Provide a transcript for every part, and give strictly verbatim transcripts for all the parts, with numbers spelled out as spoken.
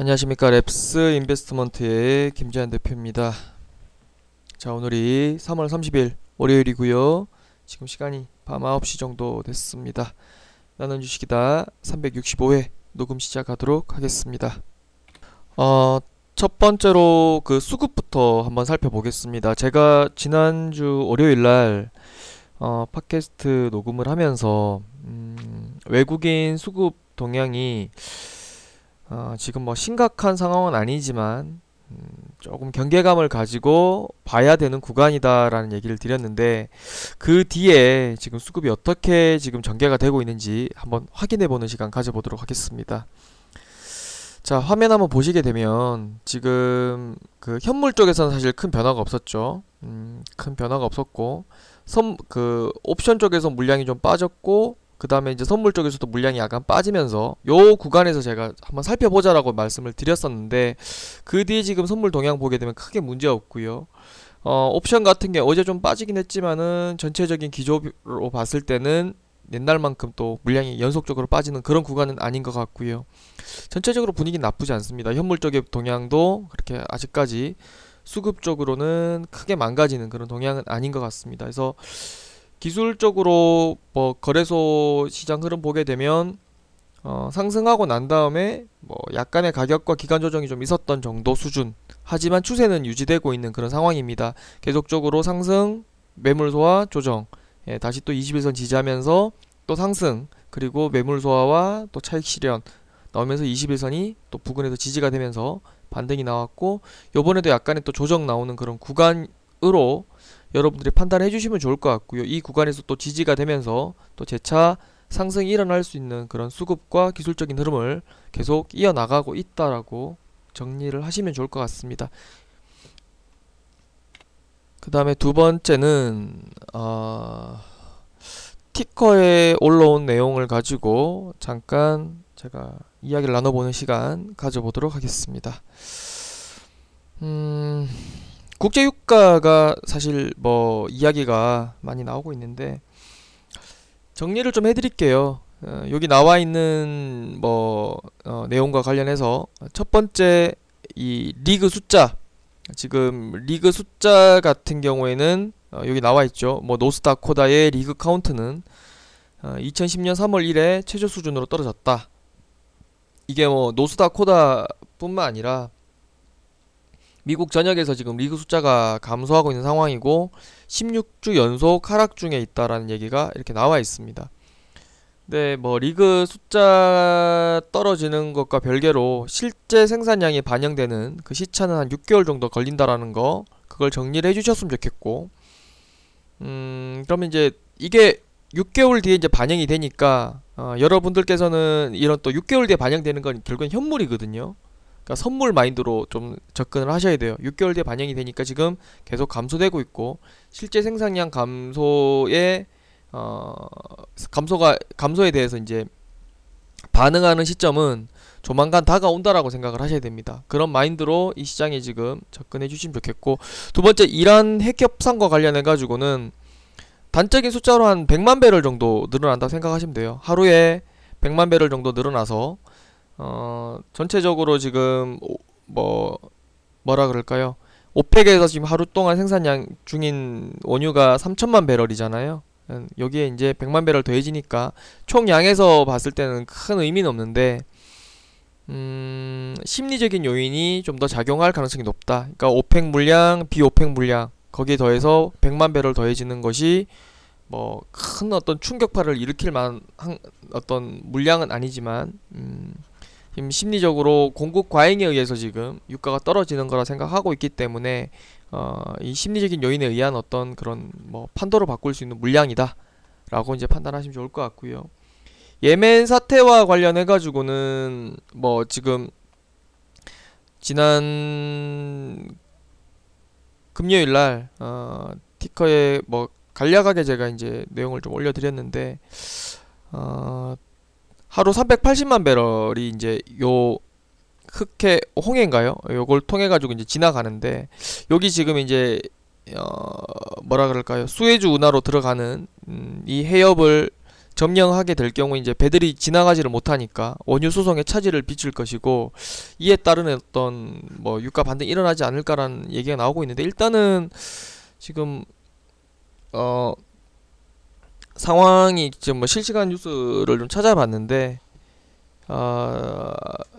안녕하십니까. 랩스 인베스트먼트의 김재한 대표입니다. 자, 오늘이 삼월 삼십일 월요일이고요. 지금 시간이 밤 아홉 시 정도 됐습니다. 나는 주식이다 삼백육십오 회 녹음 시작하도록 하겠습니다. 어, 첫 번째로 그 수급부터 한번 살펴보겠습니다. 제가 지난주 월요일날 어, 팟캐스트 녹음을 하면서 음, 외국인 수급 동향이 어, 지금 뭐 심각한 상황은 아니지만 음, 조금 경계감을 가지고 봐야 되는 구간이다라는 얘기를 드렸는데, 그 뒤에 지금 수급이 어떻게 지금 전개가 되고 있는지 한번 확인해보는 시간 가져보도록 하겠습니다. 자, 화면 한번 보시게 되면 지금 그 현물 쪽에서는 사실 큰 변화가 없었죠. 음, 큰 변화가 없었고, 선, 그 옵션 쪽에서 물량이 좀 빠졌고, 그 다음에 이제 선물 쪽에서도 물량이 약간 빠지면서 요 구간에서 제가 한번 살펴보자라고 말씀을 드렸었는데, 그 뒤에 지금 선물 동향 보게 되면 크게 문제 없고요. 어, 옵션 같은 게 어제 좀 빠지긴 했지만은 전체적인 기조로 봤을 때는 옛날만큼 또 물량이 연속적으로 빠지는 그런 구간은 아닌 것 같고요. 전체적으로 분위기는 나쁘지 않습니다. 현물 쪽의 동향도 그렇게 아직까지 수급 쪽으로는 크게 망가지는 그런 동향은 아닌 것 같습니다. 그래서 기술적으로 뭐 거래소 시장 흐름 보게 되면 어, 상승하고 난 다음에 뭐 약간의 가격과 기간 조정이 좀 있었던 정도 수준, 하지만 추세는 유지되고 있는 그런 상황입니다. 계속적으로 상승, 매물 소화, 조정, 예, 다시 또 이십 일선 지지하면서 또 상승, 그리고 매물 소화와 또 차익 실현 나오면서 이십 일선이 또 부근에서 지지가 되면서 반등이 나왔고, 요번에도 약간의 또 조정 나오는 그런 구간으로 여러분들이 판단해 주시면 좋을 것 같고요. 이 구간에서 또 지지가 되면서 또 재차 상승이 일어날 수 있는 그런 수급과 기술적인 흐름을 계속 이어나가고 있다라고 정리를 하시면 좋을 것 같습니다. 그 다음에 두 번째는 어, 티커에 올라온 내용을 가지고 잠깐 제가 이야기를 나눠보는 시간 가져보도록 하겠습니다. 음, 국제유가가 사실 뭐 이야기가 많이 나오고 있는데, 정리를 좀 해드릴게요. 어, 여기 나와 있는 뭐 어, 내용과 관련해서 첫 번째, 이 리그 숫자, 지금 리그 숫자 같은 경우에는 어, 여기 나와 있죠. 뭐 노스다코다의 리그 카운트는 어, 이천십 년 삼월 일에 최저 수준으로 떨어졌다. 이게 뭐 노스다코다 뿐만 아니라 미국 전역에서 지금 리그 숫자가 감소하고 있는 상황이고, 십육 주 연속 하락 중에 있다라는 얘기가 이렇게 나와 있습니다. 네, 뭐 리그 숫자 떨어지는 것과 별개로 실제 생산량이 반영되는 그 시차는 한 육 개월 정도 걸린다라는 거, 그걸 정리를 해주셨으면 좋겠고, 음, 그러면 이제 이게 육 개월 뒤에 이제 반영이 되니까 어, 여러분들께서는 이런 또 육 개월 뒤에 반영되는 건 결국엔 현물이거든요. 그러니까 선물 마인드로 좀 접근을 하셔야 돼요. 육 개월 뒤에 반영이 되니까 지금 계속 감소되고 있고, 실제 생산량 감소에 어, 감소가 감소에 대해서 이제 반응하는 시점은 조만간 다가온다라고 생각을 하셔야 됩니다. 그런 마인드로 이 시장에 지금 접근해 주시면 좋겠고, 두 번째, 이란 핵 협상과 관련해 가지고는 단적인 숫자로 한 백만 배럴 정도 늘어난다고 생각하시면 돼요. 하루에 백만 배럴 정도 늘어나서 어, 전체적으로 지금 오, 뭐 뭐라 그럴까요? 오펙에서 지금 하루 동안 생산량 중인 원유가 삼천만 배럴이잖아요. 음, 여기에 이제 백만 배럴 더해지니까 총 양에서 봤을 때는 큰 의미는 없는데, 음, 심리적인 요인이 좀 더 작용할 가능성이 높다. 그러니까 오펙 물량, 비오펙 물량, 거기에 더해서 백만 배럴 더해지는 것이 뭐 큰 어떤 충격파를 일으킬 만한 어떤 물량은 아니지만, 음, 지금 심리적으로 공급 과잉에 의해서 지금 유가가 떨어지는 거라 생각하고 있기 때문에 어, 이 심리적인 요인에 의한 어떤 그런 뭐 판도로 바꿀 수 있는 물량이다 라고 이제 판단하시면 좋을 것 같고요. 예멘 사태와 관련해 가지고는 뭐 지금 지난 금요일날 어, 티커에 뭐 간략하게 제가 이제 내용을 좀 올려드렸는데, 어, 하루 삼백팔십만 배럴이 이제 요 흑해 홍해인가요? 요걸 통해 가지고 이제 지나가는데, 여기 지금 이제 어 뭐라 그럴까요? 수에즈 운하로 들어가는 음, 이 해협을 점령하게 될 경우 이제 배들이 지나가지를 못하니까 원유 수송에 차질을 빚을 것이고, 이에 따른 어떤 뭐 유가 반등이 일어나지 않을까라는 얘기가 나오고 있는데, 일단은 지금 어 상황이 지금 뭐 실시간 뉴스를 좀 찾아봤는데, 어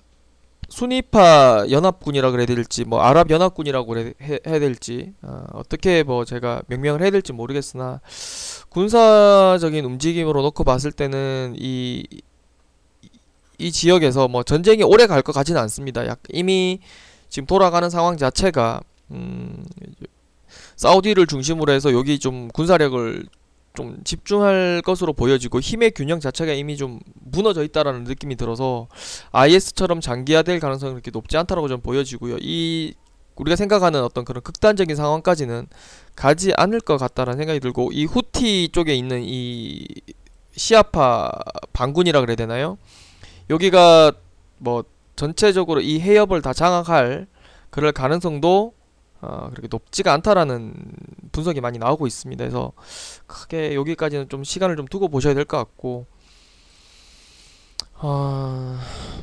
순위파 연합군이라 그래야 될지 뭐 아랍 연합군이라고 그래 해, 해야 될지 어, 어떻게 뭐 제가 명명을 해야 될지 모르겠으나, 군사적인 움직임으로 놓고 봤을 때는 이, 이 지역에서 뭐 전쟁이 오래 갈 것 같지는 않습니다. 약 이미 지금 돌아가는 상황 자체가 음, 사우디를 중심으로 해서 여기 좀 군사력을 좀 집중할 것으로 보여지고, 힘의 균형 자체가 이미 좀 무너져 있다라는 느낌이 들어서 아이에스처럼 장기화될 가능성이 그렇게 높지 않다라고 좀 보여지고요. 이 우리가 생각하는 어떤 그런 극단적인 상황까지는 가지 않을 것 같다라는 생각이 들고, 이 후티 쪽에 있는 이 시아파 반군이라 그래야 되나요? 여기가 뭐 전체적으로 이 해협을 다 장악할 그럴 가능성도 어, 그렇게 높지가 않다라는 분석이 많이 나오고 있습니다. 그래서 크게 여기까지는 좀 시간을 좀 두고 보셔야 될 것 같고, 어,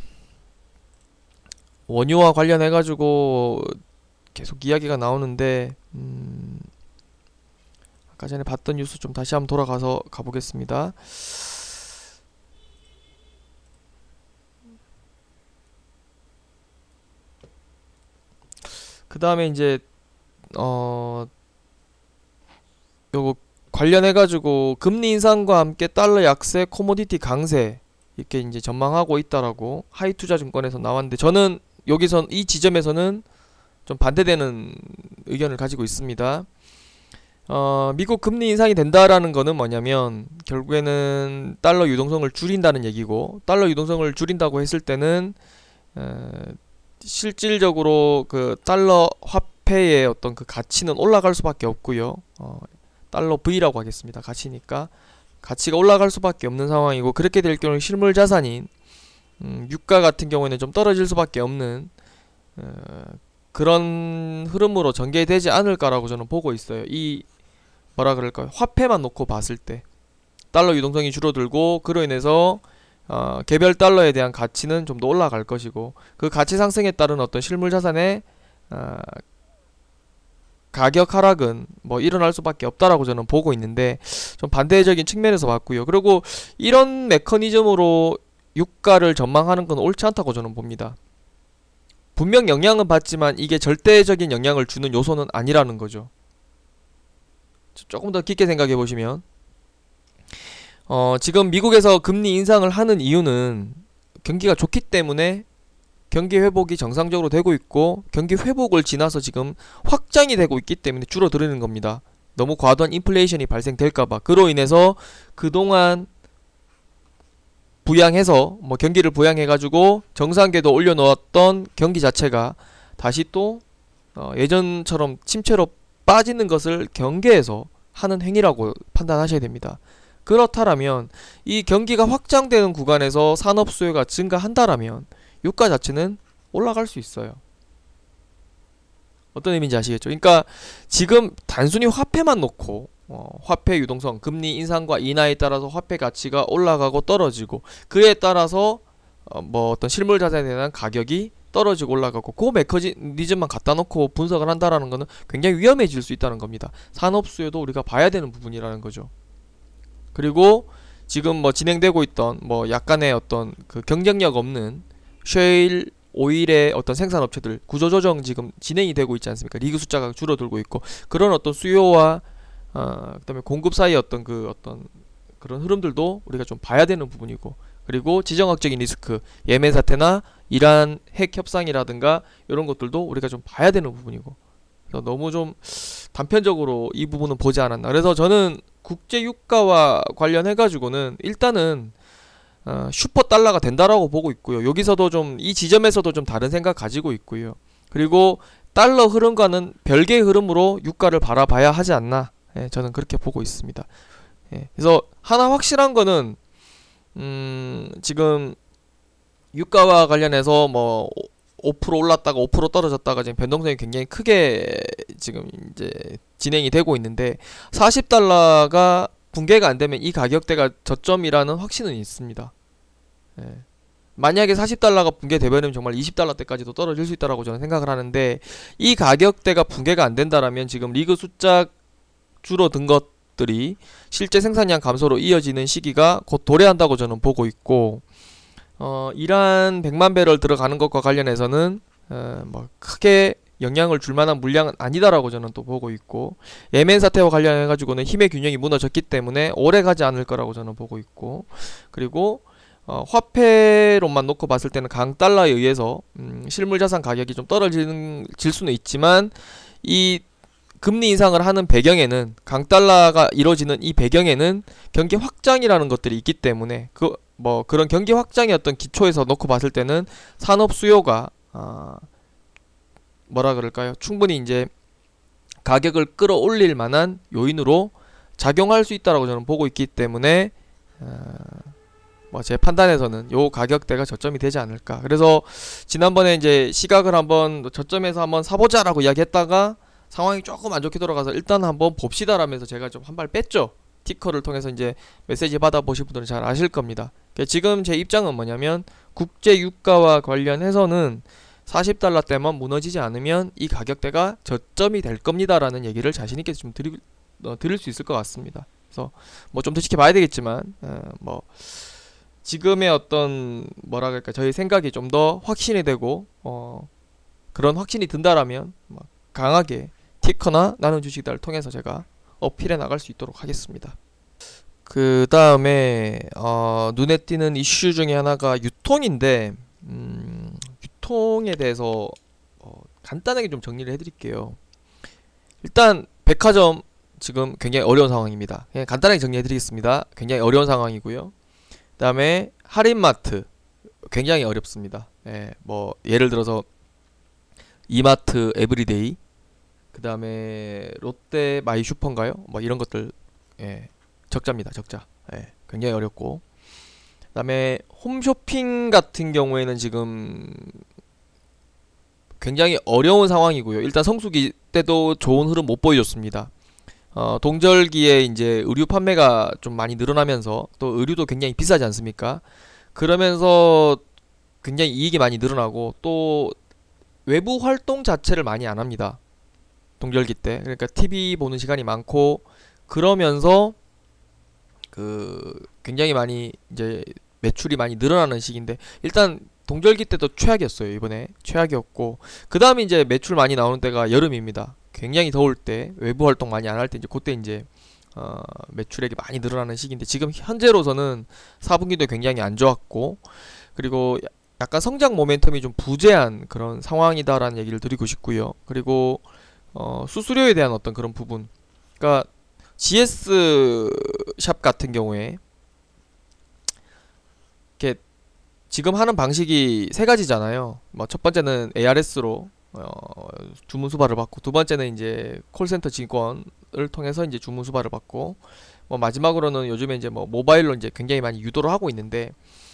원유와 관련해 가지고 계속 이야기가 나오는데, 음, 아까 전에 봤던 뉴스 좀 다시 한번 돌아가서 가보겠습니다. 그 다음에 이제 어 요거 관련해가지고 금리 인상과 함께 달러 약세, 코모디티 강세 이렇게 이제 전망하고 있다라고 하이투자증권에서 나왔는데, 저는 여기선 이 지점에서는 좀 반대되는 의견을 가지고 있습니다. 어, 미국 금리 인상이 된다라는 거는 뭐냐면 결국에는 달러 유동성을 줄인다는 얘기고, 달러 유동성을 줄인다고 했을 때는 에, 실질적으로 그 달러 화폐의 어떤 그 가치는 올라갈 수밖에 없고요. 어, 달러 V라고 하겠습니다. 가치니까 가치가 올라갈 수밖에 없는 상황이고, 그렇게 될 경우 실물 자산인 음, 유가 같은 경우에는 좀 떨어질 수밖에 없는 어, 그런 흐름으로 전개되지 않을까라고 저는 보고 있어요. 이 뭐라 그럴까요? 화폐만 놓고 봤을 때 달러 유동성이 줄어들고, 그로 인해서 어, 개별 달러에 대한 가치는 좀 더 올라갈 것이고, 그 가치 상승에 따른 어떤 실물 자산의 어, 가격 하락은 뭐 일어날 수밖에 없다라고 저는 보고 있는데, 좀 반대적인 측면에서 봤고요. 그리고 이런 메커니즘으로 유가를 전망하는 건 옳지 않다고 저는 봅니다. 분명 영향은 받지만 이게 절대적인 영향을 주는 요소는 아니라는 거죠. 조금 더 깊게 생각해 보시면, 어, 지금 미국에서 금리 인상을 하는 이유는 경기가 좋기 때문에 경기 회복이 정상적으로 되고 있고, 경기 회복을 지나서 지금 확장이 되고 있기 때문에 줄어드는 겁니다. 너무 과도한 인플레이션이 발생될까봐. 그로 인해서 그동안 부양해서 뭐 경기를 부양해가지고 정상궤도 올려놓았던 경기 자체가 다시 또 어, 예전처럼 침체로 빠지는 것을 경계해서 하는 행위라고 판단하셔야 됩니다. 그렇다면 이 경기가 확장되는 구간에서 산업 수요가 증가한다라면 유가 자체는 올라갈 수 있어요. 어떤 의미인지 아시겠죠? 그러니까 지금 단순히 화폐만 놓고 어, 화폐 유동성, 금리 인상과 인하에 따라서 화폐 가치가 올라가고 떨어지고, 그에 따라서 어, 뭐 어떤 실물 자산에 대한 가격이 떨어지고 올라가고, 그 메커니즘만 갖다 놓고 분석을 한다라는 것은 굉장히 위험해질 수 있다는 겁니다. 산업 수요도 우리가 봐야 되는 부분이라는 거죠. 그리고 지금 뭐 진행되고 있던 뭐 약간의 어떤 그 경쟁력 없는 셰일 오일의 어떤 생산업체들 구조조정 지금 진행이 되고 있지 않습니까? 리그 숫자가 줄어들고 있고, 그런 어떤 수요와 어, 그다음에 공급 사이의 어떤 그 어떤 그런 흐름들도 우리가 좀 봐야 되는 부분이고, 그리고 지정학적인 리스크, 예멘 사태나 이란 핵 협상이라든가 이런 것들도 우리가 좀 봐야 되는 부분이고, 그래서 너무 좀 단편적으로 이 부분은 보지 않았나. 그래서 저는 국제 유가와 관련해 가지고는 일단은 어, 슈퍼 달러가 된다라고 보고 있고요. 여기서도 좀 이 지점에서도 좀 다른 생각 가지고 있고요. 그리고 달러 흐름과는 별개의 흐름으로 유가를 바라봐야 하지 않나. 예, 저는 그렇게 보고 있습니다. 예, 그래서 하나 확실한 거는 음, 지금 유가와 관련해서 뭐 오 퍼센트 올랐다가 오 퍼센트 떨어졌다가 지금 변동성이 굉장히 크게 지금 이제 진행이 되고 있는데, 사십 달러가 붕괴가 안 되면 이 가격대가 저점이라는 확신은 있습니다. 예. 만약에 사십 달러가 붕괴되면은 정말 이십 달러대까지도 떨어질 수 있다라고 저는 생각을 하는데, 이 가격대가 붕괴가 안 된다라면 지금 리그 숫자 줄어든 것들이 실제 생산량 감소로 이어지는 시기가 곧 도래한다고 저는 보고 있고, 어, 이란 백만 배럴 들어가는 것과 관련해서는 어, 뭐 크게 영향을 줄 만한 물량은 아니다라고 저는 또 보고 있고, 예멘 사태와 관련해 가지고는 힘의 균형이 무너졌기 때문에 오래 가지 않을 거라고 저는 보고 있고, 그리고 어, 화폐로만 놓고 봤을 때는 강달러에 의해서 음, 실물 자산 가격이 좀 떨어지는 질 수는 있지만, 이 금리 인상을 하는 배경에는, 강달러가 이루어지는 이 배경에는 경기 확장이라는 것들이 있기 때문에, 그 뭐 그런 경기 확장의 어떤 기초에서 놓고 봤을 때는 산업 수요가 어, 뭐라 그럴까요? 충분히 이제 가격을 끌어올릴 만한 요인으로 작용할 수 있다라고 저는 보고 있기 때문에, 어, 뭐 제 판단에서는 요 가격대가 저점이 되지 않을까. 그래서 지난번에 이제 시각을 한번 저점에서 한번 사보자라고 이야기했다가 상황이 조금 안 좋게 돌아가서 일단 한번 봅시다라면서 제가 좀 한 발 뺐죠. 티커를 통해서 이제 메시지 받아보실 분들은 잘 아실 겁니다. 지금 제 입장은 뭐냐면, 국제 유가와 관련해서는 사십 달러대만 무너지지 않으면 이 가격대가 저점이 될 겁니다라는 얘기를 자신있게 좀 드리, 어, 드릴 수 있을 것 같습니다. 그래서 뭐 좀 더 지켜봐야 되겠지만, 어, 뭐 지금의 어떤 뭐라 그럴까, 저희 생각이 좀 더 확신이 되고 어, 그런 확신이 든다라면 뭐 강하게 티커나 나눈 주식들을 통해서 제가 어필해 나갈 수 있도록 하겠습니다. 그 다음에 어, 눈에 띄는 이슈 중에 하나가 유통인데, 음, 유통에 대해서 어, 간단하게 좀 정리를 해드릴게요. 일단 백화점 지금 굉장히 어려운 상황입니다. 그냥 간단하게 정리해드리겠습니다. 굉장히 어려운 상황이고요. 그 다음에 할인마트 굉장히 어렵습니다. 예, 뭐 예를 들어서 이마트 에브리데이, 그 다음에 롯데 마이슈퍼인가요? 뭐 이런 것들, 예, 적자입니다. 적자. 예, 굉장히 어렵고, 그 다음에 홈쇼핑 같은 경우에는 지금 굉장히 어려운 상황이고요. 일단 성수기 때도 좋은 흐름 못 보여줬습니다. 어, 동절기에 이제 의류 판매가 좀 많이 늘어나면서, 또 의류도 굉장히 비싸지 않습니까? 그러면서 굉장히 이익이 많이 늘어나고, 또 외부 활동 자체를 많이 안 합니다. 동절기 때. 그러니까 티비 보는 시간이 많고, 그러면서 그 굉장히 많이 이제 매출이 많이 늘어나는 시기인데, 일단 동절기 때도 최악이었어요. 이번에 최악이었고, 그 다음에 이제 매출 많이 나오는 때가 여름입니다. 굉장히 더울 때, 외부 활동 많이 안 할 때, 이제 그때 이제 어, 매출액이 많이 늘어나는 시기인데, 지금 현재로서는 사 분기도 굉장히 안 좋았고, 그리고 약간 성장 모멘텀이 좀 부재한 그런 상황이다라는 얘기를 드리고 싶고요. 그리고 어, 수수료에 대한 어떤 그런 부분, 그러니까 지에스 샵 같은 경우에 이렇게 지금 하는 방식이 세 가지잖아요. 뭐 첫 번째는 에이알에스로 어, 주문 수발을 받고, 두 번째는 이제 콜센터 직원을 통해서 이제 주문 수발을 받고, 뭐 마지막으로는 요즘에 이제 뭐 모바일로 이제 굉장히 많이 유도를 하고 있는데,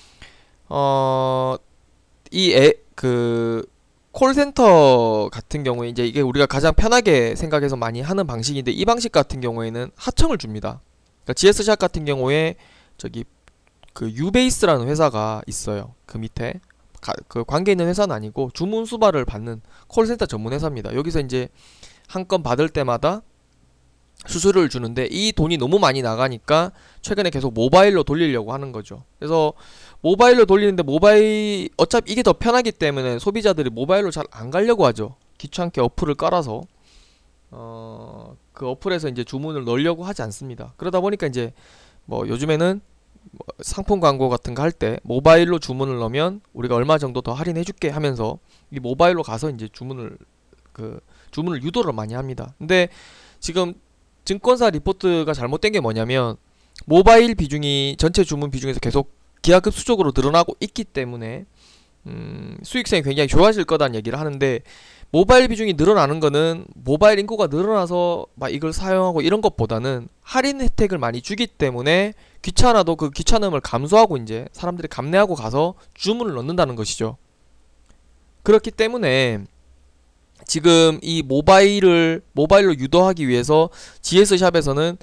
어, 이 애, 그 콜센터 같은 경우에 이제 이게 우리가 가장 편하게 생각해서 많이 하는 방식인데, 이 방식 같은 경우에는 하청을 줍니다. 그러니까 지에스샵 같은 경우에 저기 그 유베이스라는 회사가 있어요. 그 밑에 가, 그 관계 있는 회사는 아니고 주문 수발을 받는 콜센터 전문 회사입니다. 여기서 이제 한 건 받을 때마다 수수료를 주는데, 이 돈이 너무 많이 나가니까 최근에 계속 모바일로 돌리려고 하는 거죠. 그래서 모바일로 돌리는데, 모바일 어차피 이게 더 편하기 때문에 소비자들이 모바일로 잘 안 가려고 하죠. 귀찮게 어플을 깔아서 어, 그 어플에서 이제 주문을 넣으려고 하지 않습니다. 그러다 보니까 이제 뭐 요즘에는 뭐 상품 광고 같은 거 할 때 모바일로 주문을 넣으면 우리가 얼마 정도 더 할인해 줄게 하면서 이 모바일로 가서 이제 주문을 그 주문을 유도를 많이 합니다. 근데 지금 증권사 리포트가 잘못된 게 뭐냐면, 모바일 비중이 전체 주문 비중에서 계속 기하급수적으로 늘어나고 있기 때문에 음, 수익성이 굉장히 좋아질 거다는 얘기를 하는데, 모바일 비중이 늘어나는 거는 모바일 인구가 늘어나서 막 이걸 사용하고 이런 것보다는 할인 혜택을 많이 주기 때문에 귀찮아도 그 귀찮음을 감수하고 이제 사람들이 감내하고 가서 주문을 넣는다는 것이죠. 그렇기 때문에 지금 이 모바일을 모바일로 유도하기 위해서 지에스샵에서는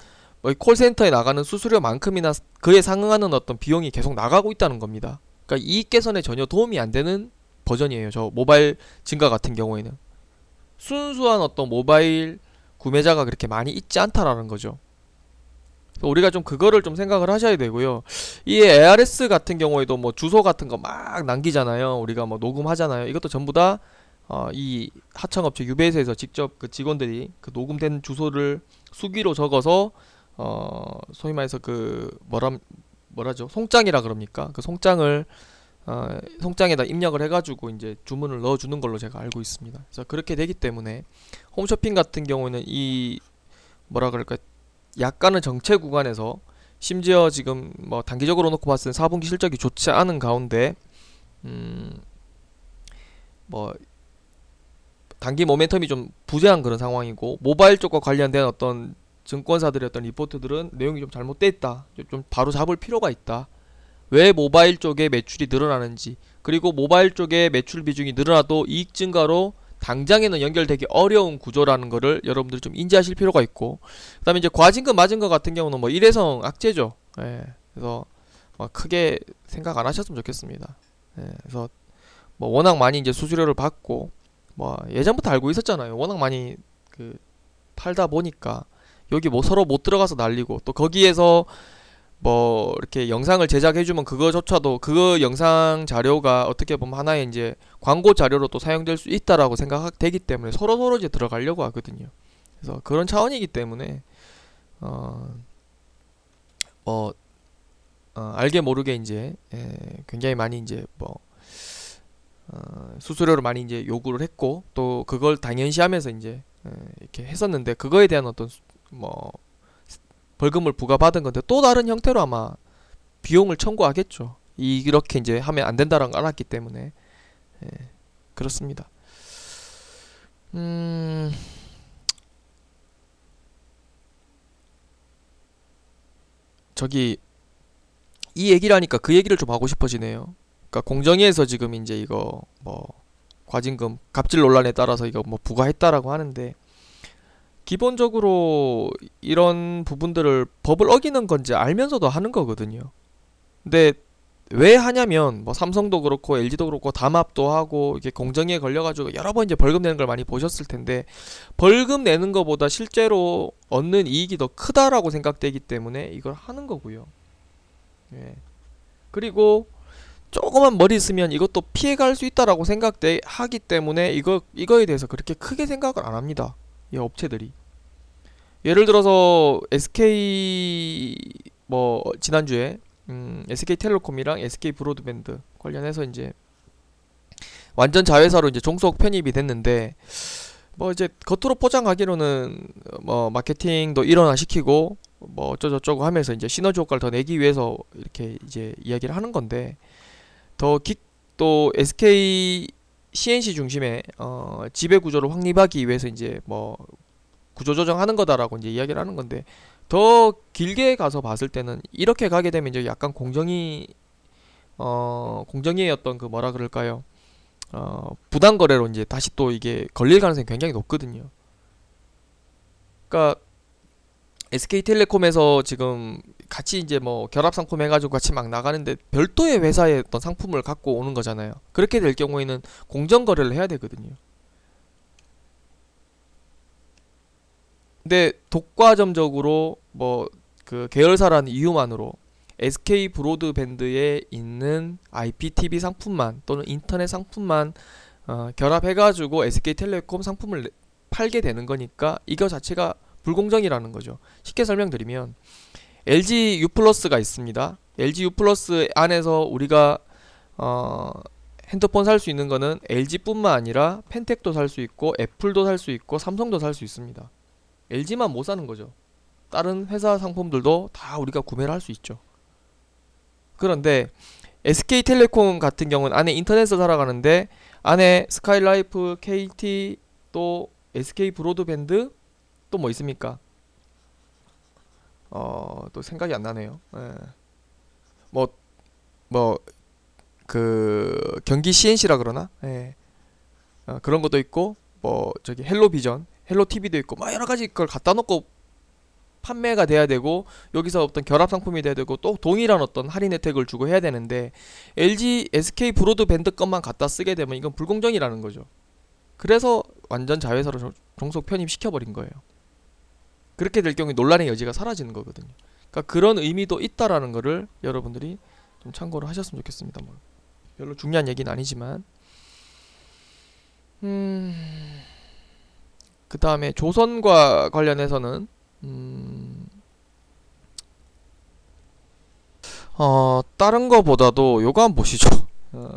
뭐 콜센터에 나가는 수수료만큼이나 그에 상응하는 어떤 비용이 계속 나가고 있다는 겁니다. 그러니까 이익 개선에 전혀 도움이 안 되는 버전이에요. 저 모바일 증가 같은 경우에는 순수한 어떤 모바일 구매자가 그렇게 많이 있지 않다라는 거죠. 우리가 좀 그거를 좀 생각을 하셔야 되고요. 이 에이아르에스 같은 경우에도 뭐 주소 같은 거 막 남기잖아요. 우리가 뭐 녹음하잖아요. 이것도 전부 다 어, 이 하청업체 유베이스에서 직접 그 직원들이 그 녹음된 주소를 수기로 적어서 어, 소위 말해서 그 뭐라 뭐라죠? 송장이라 그럽니까? 그 송장을 어, 송장에다 입력을 해가지고 이제 주문을 넣어주는 걸로 제가 알고 있습니다. 그래서 그렇게 되기 때문에 홈쇼핑 같은 경우에는 이 뭐라 그럴까 약간은 정체 구간에서 심지어 지금 뭐 단기적으로 놓고 봤을 때 사 분기 실적이 좋지 않은 가운데 음 뭐 단기 모멘텀이 좀 부재한 그런 상황이고 모바일 쪽과 관련된 어떤 증권사들의 어떤 리포트들은 내용이 좀 잘못돼 있다. 좀 바로 잡을 필요가 있다. 왜 모바일 쪽에 매출이 늘어나는지 그리고 모바일 쪽에 매출 비중이 늘어나도 이익 증가로 당장에는 연결되기 어려운 구조라는 거를 여러분들이 좀 인지하실 필요가 있고 그 다음에 이제 과징금 맞은 것 같은 경우는 뭐 일회성 악재죠. 예, 그래서 뭐 크게 생각 안 하셨으면 좋겠습니다. 예, 그래서 뭐 워낙 많이 이제 수수료를 받고 뭐 예전부터 알고 있었잖아요. 워낙 많이 그 팔다 보니까 여기 뭐 서로 못 들어가서 난리고 또 거기에서 뭐 이렇게 영상을 제작해주면 그거조차도 그 영상 자료가 어떻게 보면 하나의 이제 광고 자료로 또 사용될 수 있다라고 생각되기 때문에 서로 서로 이제 들어가려고 하거든요. 그래서 그런 차원이기 때문에 어, 뭐 어, 알게 모르게 이제 예, 굉장히 많이 이제 뭐 어, 수수료를 많이 이제 요구를 했고 또 그걸 당연시하면서 이제 예, 이렇게 했었는데 그거에 대한 어떤 수- 뭐 벌금을 부과받은 건데 또 다른 형태로 아마 비용을 청구하겠죠. 이- 이렇게 이제 하면 안 된다는 걸 알았기 때문에 예, 그렇습니다. 음, 저기 이 얘기를 하니까 그 얘기를 좀 하고 싶어지네요. 그러니까 공정위에서 지금 이제 이거 뭐 과징금 갑질 논란에 따라서 이거 뭐 부과했다라고 하는데 기본적으로 이런 부분들을 법을 어기는 건지 알면서도 하는 거거든요. 근데 왜 하냐면 뭐 삼성도 그렇고 엘지도 그렇고 담합도 하고 이게 공정위에 걸려가지고 여러 번 이제 벌금 내는 걸 많이 보셨을 텐데 벌금 내는 것보다 실제로 얻는 이익이 더 크다라고 생각되기 때문에 이걸 하는 거고요. 예. 그리고 조그만 머리 쓰면 이것도 피해갈 수 있다라고 생각돼 하기 때문에 이거 이거에 대해서 그렇게 크게 생각을 안 합니다. 이 업체들이. 예를 들어서 에스케이 뭐 지난주에 음, 에스케이텔레콤이랑 에스케이 브로드밴드 관련해서 이제 완전 자회사로 이제 종속 편입이 됐는데 뭐 이제 겉으로 포장하기로는 뭐 마케팅도 일원화시키고 뭐 어쩌고저쩌고 하면서 이제 시너지 효과를 더 내기 위해서 이렇게 이제 이야기를 하는 건데 더 기, 또 에스케이 씨엔씨 중심의 어, 지배 구조를 확립하기 위해서 이제 뭐 구조 조정하는 거다라고 이제 이야기를 하는 건데 더 길게 가서 봤을 때는 이렇게 가게 되면 이제 약간 공정이 어 공정위의 어떤 그 뭐라 그럴까요? 어 부당 거래로 이제 다시 또 이게 걸릴 가능성이 굉장히 높거든요. 그러니까 에스케이텔레콤에서 지금 같이 이제 뭐 결합 상품 해가지고 같이 막 나가는데 별도의 회사의 어떤 상품을 갖고 오는 거잖아요. 그렇게 될 경우에는 공정 거래를 해야 되거든요. 근데 독과점적으로 뭐 그 계열사라는 이유만으로 에스케이 브로드밴드에 있는 아이피티비 상품만 또는 인터넷 상품만 어, 결합해가지고 에스케이텔레콤 상품을 내- 팔게 되는 거니까 이거 자체가 불공정이라는 거죠. 쉽게 설명드리면 엘지 U 플러스가 있습니다. 엘지 U 플러스 안에서 우리가 어, 핸드폰 살 수 있는 거는 엘지뿐만 아니라 펜텍도 살 수 있고 애플도 살 수 있고 삼성도 살 수 있습니다. 엘지만 못 사는 거죠. 다른 회사 상품들도 다 우리가 구매를 할 수 있죠. 그런데 에스케이텔레콤 같은 경우는 안에 인터넷을 살아가는데 안에 스카이라이프, 케이티, 또 에스케이 브로드밴드 또 뭐 있습니까? 어, 또 생각이 안 나네요. 예. 뭐, 뭐, 그, 경기 씨엔씨라 그러나? 예. 어, 그런 것도 있고, 뭐, 저기 헬로비전, 헬로티비도 있고, 막 여러 가지 걸 갖다 놓고 판매가 돼야 되고 여기서 어떤 결합 상품이 돼야 되고 또 동일한 어떤 할인 혜택을 주고 해야 되는데 엘지, 에스케이 브로드밴드 것만 갖다 쓰게 되면 이건 불공정이라는 거죠. 그래서 완전 자회사로 종- 종속 편입시켜버린 거예요. 그렇게 될 경우에 논란의 여지가 사라지는 거거든요. 그러니까 그런 의미도 있다라는 거를 여러분들이 좀 참고를 하셨으면 좋겠습니다. 뭐 별로 중요한 얘기는 아니지만 음, 그 다음에 조선과 관련해서는 음, 어, 다른 거보다도 요거 한번 보시죠. 어,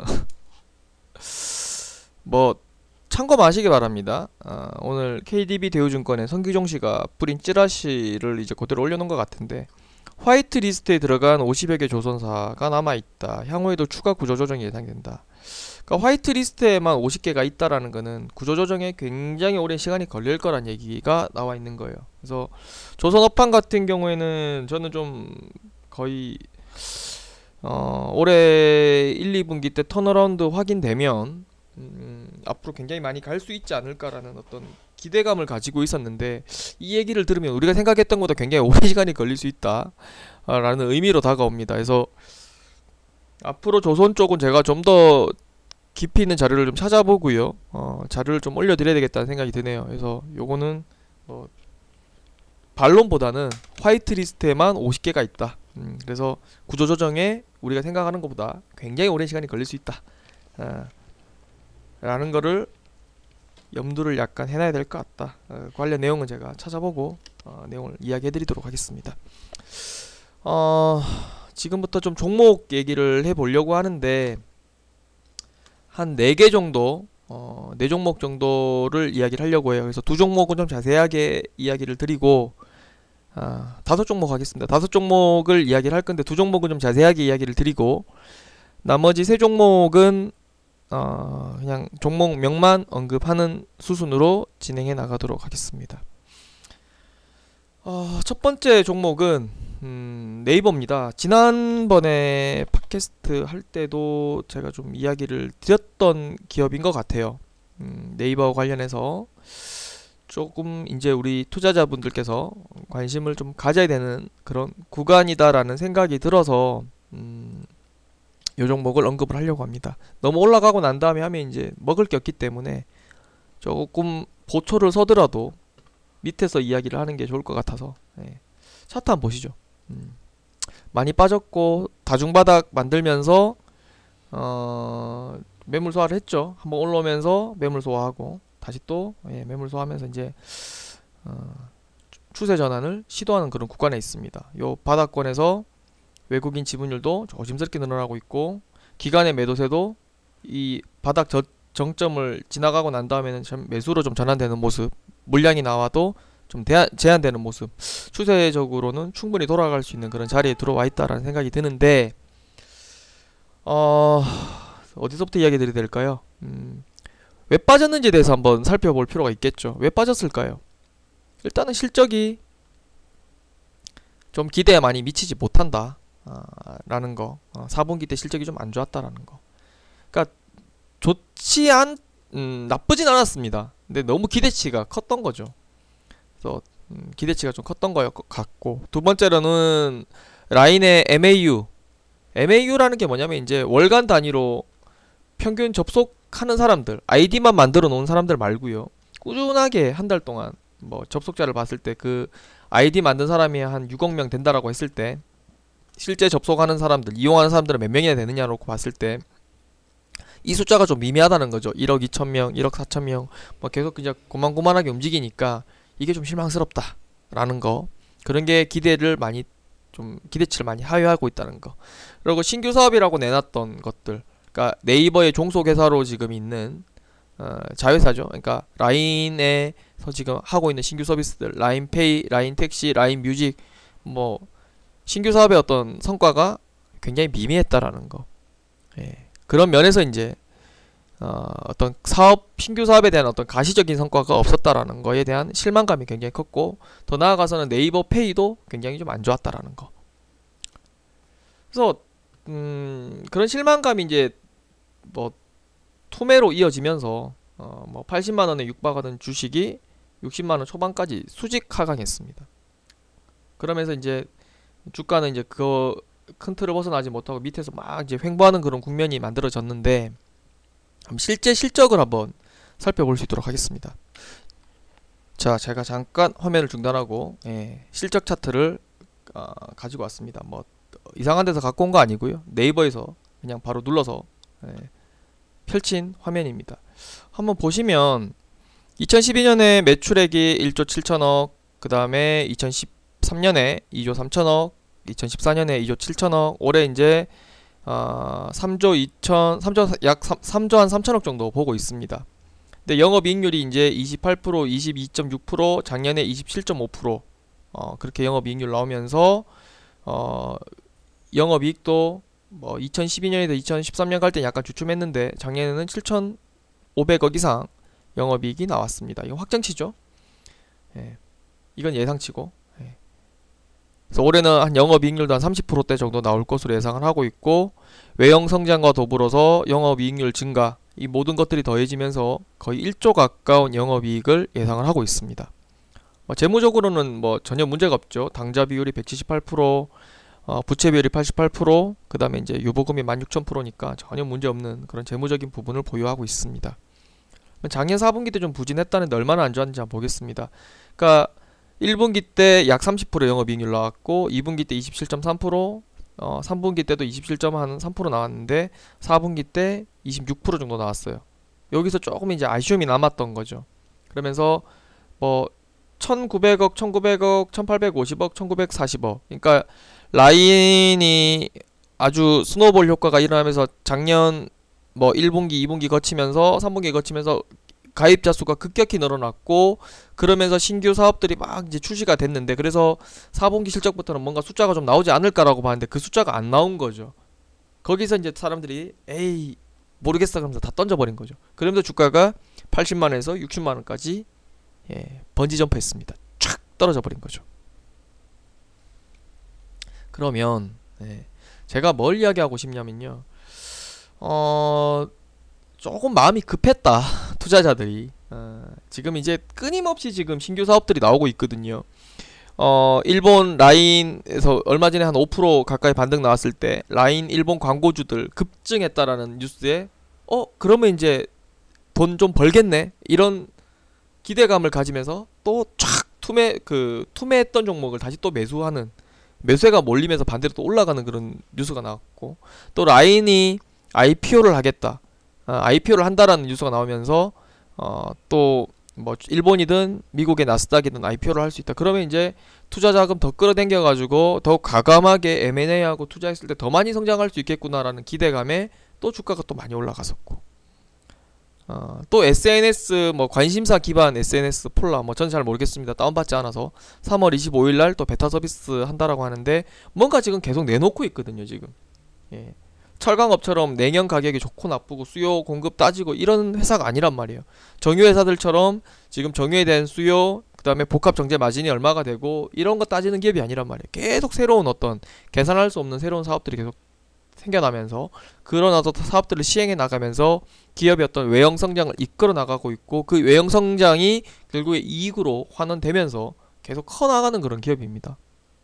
뭐 참고만 하시기 바랍니다. 어, 오늘 케이디비 대우증권의 성규종 씨가 뿌린 찌라시를 이제 그대로 올려놓은 것 같은데 화이트 리스트에 들어간 오십여 개 조선사가 남아있다. 향후에도 추가 구조조정이 예상된다. 그러니까 화이트 리스트에만 오십 개가 있다라는 거는 구조조정에 굉장히 오랜 시간이 걸릴 거란 얘기가 나와 있는 거예요. 그래서 조선업황 같은 경우에는 저는 좀 거의 어, 올해 일, 이 분기 때 턴어라운드 확인되면 음, 앞으로 굉장히 많이 갈 수 있지 않을까라는 어떤 기대감을 가지고 있었는데 이 얘기를 들으면 우리가 생각했던 것보다 굉장히 오랜 시간이 걸릴 수 있다 라는 의미로 다가옵니다. 그래서 앞으로 조선 쪽은 제가 좀 더 깊이 있는 자료를 좀 찾아보고요. 어, 자료를 좀 올려드려야 되겠다는 생각이 드네요. 그래서 요거는 뭐 반론보다는 화이트 리스트에만 오십 개가 있다. 음, 그래서 구조조정에 우리가 생각하는 것보다 굉장히 오랜 시간이 걸릴 수 있다. 아, 라는 거를 염두를 약간 해놔야 될 것 같다. 어, 관련 내용은 제가 찾아보고 어, 내용을 이야기해 드리도록 하겠습니다. 어, 지금부터 좀 종목 얘기를 해보려고 하는데 한 네 개 정도 어, 네 종목 정도를 이야기를 하려고 해요. 그래서 두 종목은 좀 자세하게 이야기를 드리고 아, 다섯 종목 하겠습니다. 다섯 종목을 이야기를 할 건데 두 종목은 좀 자세하게 이야기를 드리고 나머지 세 종목은 어, 그냥 종목명만 언급하는 수순으로 진행해 나가도록 하겠습니다. 어, 첫 번째 종목은 음, 네이버입니다. 지난번에 팟캐스트 할 때도 제가 좀 이야기를 드렸던 기업인 것 같아요. 음, 네이버 관련해서 조금 이제 우리 투자자분들께서 관심을 좀 가져야 되는 그런 구간이다라는 생각이 들어서 음, 요 종목을 언급을 하려고 합니다. 너무 올라가고 난 다음에 하면 이제 먹을 게 없기 때문에 조금 보초를 서더라도 밑에서 이야기를 하는 게 좋을 것 같아서 예. 차트 한번 보시죠. 음. 많이 빠졌고 다중바닥 만들면서 어, 매물 소화를 했죠. 한번 올라오면서 매물 소화하고 다시 또 예, 매물 소화하면서 이제 어, 추세 전환을 시도하는 그런 구간에 있습니다. 요 바닥권에서 외국인 지분율도 조심스럽게 늘어나고 있고 기관의 매도세도 이 바닥 저, 정점을 지나가고 난 다음에는 좀 매수로 좀 전환되는 모습, 물량이 나와도 좀 대한, 제한되는 모습, 추세적으로는 충분히 돌아갈 수 있는 그런 자리에 들어와 있다라는 생각이 드는데 어, 어디서부터 이야기 드려야 될까요? 음, 왜 빠졌는지에 대해서 한번 살펴볼 필요가 있겠죠. 왜 빠졌을까요? 일단은 실적이 좀 기대에 많이 미치지 못한다 아, 라는 거. 어, 사 분기 때 실적이 좀 안 좋았다라는 거. 그러니까 좋지 않 음, 나쁘진 않았습니다. 근데 너무 기대치가 컸던 거죠. 그래서 음, 기대치가 좀 컸던 것 같고 두 번째로는 라인의 엠에이유 엠에이유라는 게 뭐냐면 이제 월간 단위로 평균 접속하는 사람들 아이디만 만들어 놓은 사람들 말고요 꾸준하게 한 달 동안 뭐 접속자를 봤을 때 그 아이디 만든 사람이 한 육억 명 된다라고 했을 때 실제 접속하는 사람들 이용하는 사람들은 몇 명이나 되느냐 놓고 봤을 때 이 숫자가 좀 미미하다는 거죠. 일억 이천 명, 일억 사천 명 뭐 계속 그냥 고만고만하게 움직이니까 이게 좀 실망스럽다라는 거. 그런 게 기대를 많이 좀 기대치를 많이 하회하고 있다는 거. 그리고 신규 사업이라고 내놨던 것들. 그러니까 네이버의 종속 회사로 지금 있는 어, 자회사죠. 그러니까 라인에서 지금 하고 있는 신규 서비스들, 라인페이, 라인택시, 라인뮤직 뭐 신규 사업의 어떤 성과가 굉장히 미미했다라는 거. 예. 그런 면에서 이제 어, 어떤 사업 신규 사업에 대한 어떤 가시적인 성과가 없었다라는 거에 대한 실망감이 굉장히 컸고 더 나아가서는 네이버 페이도 굉장히 좀 안 좋았다라는 거. 그래서 음, 그런 실망감이 이제 뭐 투매로 이어지면서 어, 뭐 팔십만 원에 육박하던 주식이 육십만 원 초반까지 수직 하강했습니다. 그러면서 이제 주가는 이제 그 큰 틀을 벗어나지 못하고 밑에서 막 이제 횡보하는 그런 국면이 만들어졌는데, 실제 실적을 한번 살펴볼 수 있도록 하겠습니다. 자, 제가 잠깐 화면을 중단하고, 예, 실적 차트를 어, 가지고 왔습니다. 뭐 이상한 데서 갖고 온 거 아니고요. 네이버에서 그냥 바로 눌러서 예, 펼친 화면입니다. 한번 보시면 이천십이 년에 매출액이 일조 칠천억, 그 다음에 이천십삼 년에 이조 삼천억, 이천십사 년에 이조 칠천억, 올해 이제 어, 삼조 이천, 삼조 약 삼, 조 한 삼천억 정도 보고 있습니다. 근데 영업이익률이 이제 이십팔 퍼센트, 이십이 점 육 퍼센트, 작년에 이십칠 점 오 퍼센트 어, 그렇게 영업이익률 나오면서 어, 영업이익도 뭐 이천십이 년에서 이천십삼 년 갈 때 약간 주춤했는데 작년에는 칠천오백억 이상 영업이익이 나왔습니다. 이건 확정치죠. 예, 이건 예상치고. 예. 그래서 올해는 한 영업이익률도 한 삼십 퍼센트대 정도 나올 것으로 예상을 하고 있고, 외형 성장과 더불어서 영업이익률 증가, 이 모든 것들이 더해지면서 거의 일조 가까운 영업이익을 예상을 하고 있습니다. 뭐 재무적으로는 뭐 전혀 문제가 없죠. 당좌 비율이 백칠십팔 퍼센트, 어, 부채 비율이 팔십팔 퍼센트, 그 다음에 이제 유보금이 만 육천 퍼센트니까 전혀 문제 없는 그런 재무적인 부분을 보유하고 있습니다. 작년 사 분기 때 좀 부진했다는데 얼마나 안 좋았는지 한번 보겠습니다. 그러니까 일 분기 때 약 삼십 퍼센트 영업이익률 나왔고, 이 분기 때 이십칠 점 삼 퍼센트, 어, 삼 분기 때도 이십칠 점 삼 퍼센트 나왔는데 사 분기 때 이십육 퍼센트 정도 나왔어요. 여기서 조금 이제 아쉬움이 남았던 거죠. 그러면서 뭐 천구백억, 천구백억, 천팔백오십억, 천구백사십억, 그러니까 라인이 아주 스노볼 효과가 일어나면서 작년 뭐 일 분기, 이 분기 거치면서 삼 분기 거치면서 가입자 수가 급격히 늘어났고, 그러면서 신규 사업들이 막 이제 출시가 됐는데, 그래서 사 분기 실적부터는 뭔가 숫자가 좀 나오지 않을까라고 봤는데 그 숫자가 안 나온 거죠. 거기서 이제 사람들이 에이 모르겠어 그러면서 다 던져버린 거죠. 그러면서 주가가 팔십만 원에서 육십만 원까지 예, 번지 점프했습니다. 촥 떨어져 버린 거죠. 그러면 예, 제가 뭘 이야기하고 싶냐면요, 어 조금 마음이 급했다 투자자들이. 어, 지금 이제 끊임없이 지금 신규 사업들이 나오고 있거든요. 어 일본 라인에서 얼마 전에 한 오 퍼센트 가까이 반등 나왔을 때 라인 일본 광고주들 급증했다라는 뉴스에 어 그러면 이제 돈 좀 벌겠네 이런 기대감을 가지면서 또 촥 투매 그 투매했던 종목을 다시 또 매수하는, 매수세가 몰리면서 반대로 또 올라가는 그런 뉴스가 나왔고, 또 라인이 아이피오를 하겠다, 어, 아이피오를 한다라는 뉴스가 나오면서 어, 또 뭐 일본이든 미국의 나스닥이든 아이피오를 할 수 있다. 그러면 이제 투자 자금 더 끌어당겨 가지고 더 과감하게 엠 앤 에이하고 투자했을 때 더 많이 성장할 수 있겠구나라는 기대감에 또 주가가 또 많이 올라갔었고, 어, 또 에스엔에스 뭐 관심사 기반 에스엔에스 폴라 뭐 전 잘 모르겠습니다. 다운받지 않아서 삼월 이십오일날 또 베타 서비스 한다라고 하는데 뭔가 지금 계속 내놓고 있거든요 지금. 예. 철강업처럼 내년 가격이 좋고 나쁘고 수요 공급 따지고 이런 회사가 아니란 말이에요. 정유회사들처럼 지금 정유에 대한 수요, 그 다음에 복합 정제 마진이 얼마가 되고 이런 거 따지는 기업이 아니란 말이에요. 계속 새로운 어떤 계산할 수 없는 새로운 사업들이 계속 생겨나면서 그런 어떤 사업들을 시행해 나가면서 기업의 어떤 외형 성장을 이끌어 나가고 있고, 그 외형 성장이 결국에 이익으로 환원되면서 계속 커나가는 그런 기업입니다.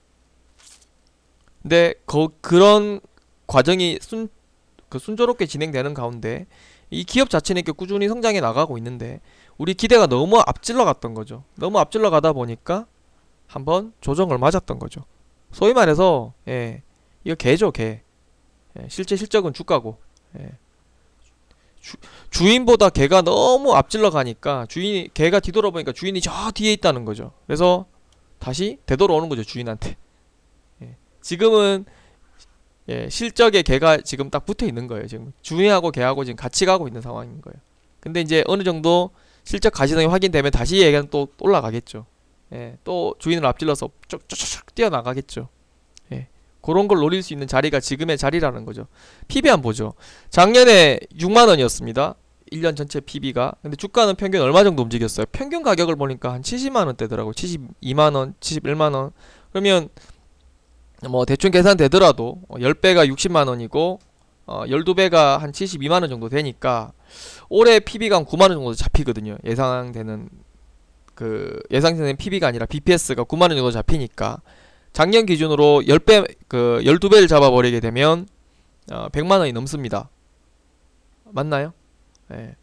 근데 거, 그런 과정이 순, 그 순조롭게 진행되는 가운데 이 기업 자체는 이렇게 꾸준히 성장해 나가고 있는데 우리 기대가 너무 앞질러 갔던 거죠. 너무 앞질러 가다 보니까 한번 조정을 맞았던 거죠. 소위 말해서 예, 이거 개죠 개. 예, 실제 실적은 주가고, 예, 주, 주인보다 개가 너무 앞질러 가니까 주인이 개가 뒤돌아보니까 주인이 저 뒤에 있다는 거죠. 그래서 다시 되돌아오는 거죠 주인한테. 예, 지금은 예, 실적에 개가 지금 딱 붙어 있는 거예요. 지금 주인하고 개하고 지금 같이 가고 있는 상황인 거예요. 근데 이제 어느 정도 실적 가시성이 확인되면 다시 얘가 또 올라가겠죠. 예, 또 주인을 앞질러서 쭉쭉쭉 뛰어나가겠죠. 예, 그런 걸 노릴 수 있는 자리가 지금의 자리라는 거죠. 피비 한번 보죠. 작년에 육만 원이었습니다. 일 년 전체 피비가. 근데 주가는 평균 얼마 정도 움직였어요? 평균 가격을 보니까 한 칠십만 원대더라고요. 칠십이만 원, 칠십일만 원. 그러면 뭐 대충 계산되더라도 십 배가 육십만 원이고 어 십이 배가 한 칠십이만 원 정도 되니까 올해 피비가 한 구만 원 정도 잡히거든요. 예상되는 그 예상되는 피비가 아니라 비피에스가 구만 원 정도 잡히니까 작년 기준으로 십 배, 그 십이 배를 잡아버리게 되면 어, 백만 원이 넘습니다. 맞나요? 예.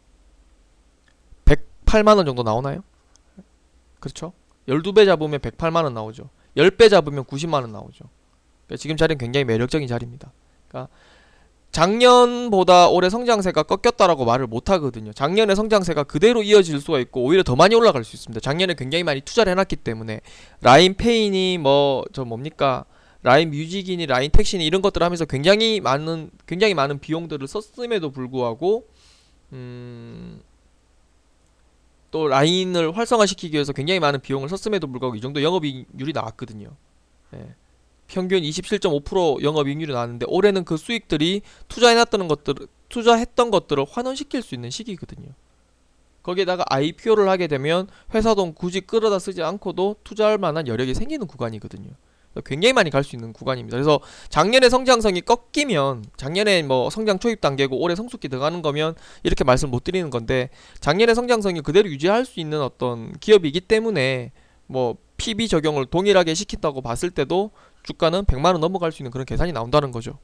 백팔만 원 정도 나오나요? 그렇죠? 십이 배 잡으면 백팔만 원 나오죠. 십 배 잡으면 구십만 원 나오죠. 그러니까 지금 자리는 굉장히 매력적인 자리입니다. 그러니까 작년보다 올해 성장세가 꺾였다라고 말을 못 하거든요. 작년의 성장세가 그대로 이어질 수가 있고 오히려 더 많이 올라갈 수 있습니다. 작년에 굉장히 많이 투자를 해놨기 때문에 라인 페인이 뭐 저 뭡니까 라인 뮤직이니 라인 택시니 이런 것들을 하면서 굉장히 많은 굉장히 많은 비용들을 썼음에도 불구하고 음, 또 라인을 활성화시키기 위해서 굉장히 많은 비용을 썼음에도 불구하고 이 정도 영업이익률이 나왔거든요. 예. 평균 이십칠 점 오 퍼센트 영업이익률이 나왔는데 올해는 그 수익들이 투자해놨던 것들 투자했던 것들을 환원시킬 수 있는 시기거든요. 거기에다가 아이피오를 하게 되면 회사 돈 굳이 끌어다 쓰지 않고도 투자할 만한 여력이 생기는 구간이거든요. 굉장히 많이 갈 수 있는 구간입니다. 그래서 작년에 성장성이 꺾이면 작년에 뭐 성장 초입 단계고 올해 성숙기 들어가는 거면 이렇게 말씀 못 드리는 건데 작년에 성장성이 그대로 유지할 수 있는 어떤 기업이기 때문에 뭐 피비 적용을 동일하게 시킨다고 봤을 때도 주가는 백만 원 넘어갈 수 있는 그런 계산이 나온다는 거죠.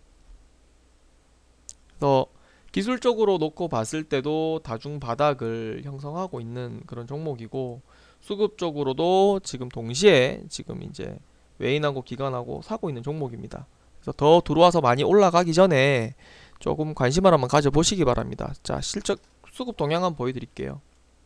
그래서 기술적으로 놓고 봤을 때도 다중 바닥을 형성하고 있는 그런 종목이고 수급적으로도 지금 동시에 지금 이제 외인하고 기관하고 사고 있는 종목입니다. 그래서 더 들어와서 많이 올라가기 전에 조금 관심을 한번 가져보시기 바랍니다. 자, 실적 수급 동향 한번 보여드릴게요.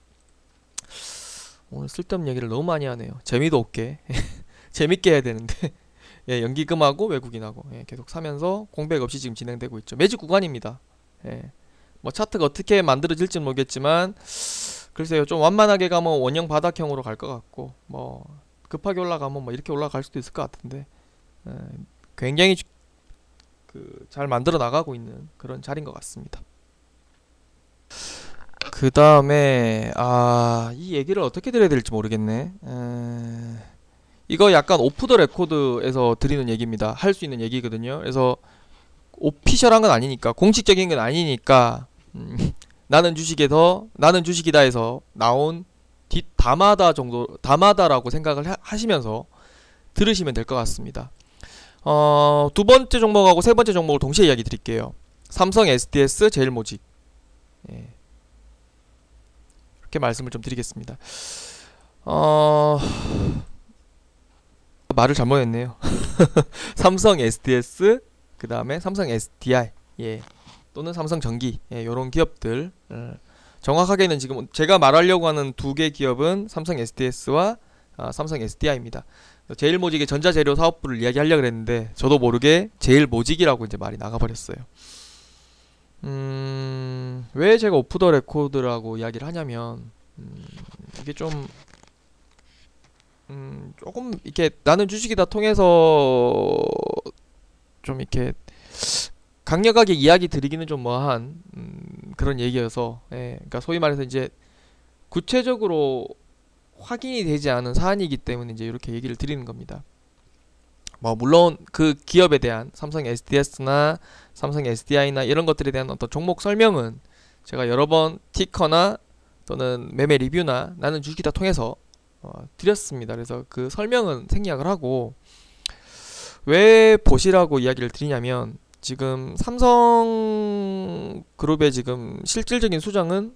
오늘 쓸데없는 얘기를 너무 많이 하네요. 재미도 없게 재밌게 해야 되는데 예, 연기금하고 외국인하고 예, 계속 사면서 공백 없이 지금 진행되고 있죠. 매직 구간입니다. 예, 뭐 차트가 어떻게 만들어질지는 모르겠지만 글쎄요, 좀 완만하게 가면 원형 바닥형으로 갈 것 같고 뭐 급하게 올라가면 뭐 이렇게 올라갈 수도 있을 것 같은데 예, 굉장히 그 잘 만들어 나가고 있는 그런 자리인 것 같습니다. 그 다음에 아, 이 얘기를 어떻게 드려야 될지 모르겠네. 에... 이거 약간 오프 더 레코드에서 드리는 얘기입니다. 할 수 있는 얘기거든요. 그래서 오피셜한 건 아니니까 공식적인 건 아니니까 음, 나는 주식에 더 나는 주식이다 해서 나온 뒷 다마다 정도 다마다라고 생각을 하, 하시면서 들으시면 될 것 같습니다. 어, 두 번째 종목하고 세 번째 종목을 동시에 이야기 드릴게요. 삼성 에스디에스 제일모직 예. 이렇게 말씀을 좀 드리겠습니다. 어... 말을 잘못했네요. 삼성 에스디에스 그 다음에 삼성 에스디아이 예. 또는 삼성전기 예, 요런 기업들 예. 정확하게는 지금 제가 말하려고 하는 두 개 기업은 삼성 에스디에스와 아, 삼성 에스디아이입니다. 제일모직의 전자재료 사업부를 이야기하려고 했는데 저도 모르게 제일모직이라고 이제 말이 나가버렸어요. 음, 왜 제가 오프 더 레코드라고 이야기를 하냐면 음, 이게 좀 음, 조금 이렇게 나는 주식이다 통해서 좀 이렇게 강력하게 이야기 드리기는 좀 뭐한 음, 그런 얘기여서 예, 그러니까 소위 말해서 이제 구체적으로 확인이 되지 않은 사안이기 때문에 이제 이렇게 얘기를 드리는 겁니다. 뭐 물론 그 기업에 대한 삼성 에스디에스나 삼성 에스디아이나 이런 것들에 대한 어떤 종목 설명은 제가 여러 번 티커나 또는 매매 리뷰나 나는 주식이다 통해서 어, 드렸습니다. 그래서 그 설명은 생략을 하고 왜 보시라고 이야기를 드리냐면 지금 삼성그룹의 지금 실질적인 수장은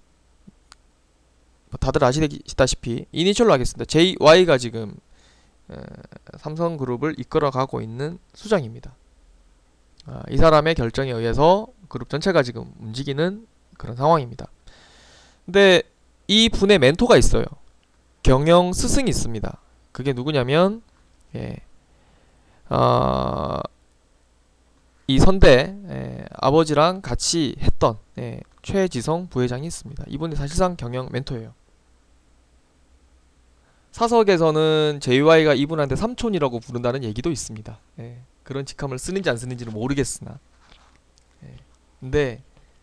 다들 아시다시피 이니셜로 하겠습니다. 제이와이가 지금 에, 삼성그룹을 이끌어가고 있는 수장입니다. 아, 이 사람의 결정에 의해서 그룹 전체가 지금 움직이는 그런 상황입니다. 근데 이 분의 멘토가 있어요. 경영 스승이 있습니다. 그게 누구냐면 예, 어, 이 선대 예, 아버지랑 같이 했던 예, 최지성 부회장이 있습니다. 이분이 사실상 경영 멘토예요. 사석에서는 제이와이가 이분한테 삼촌이라고 부른다는 얘기도 있습니다. 예, 그런 직함을 쓰는지 안 쓰는지는 모르겠으나 예, 근데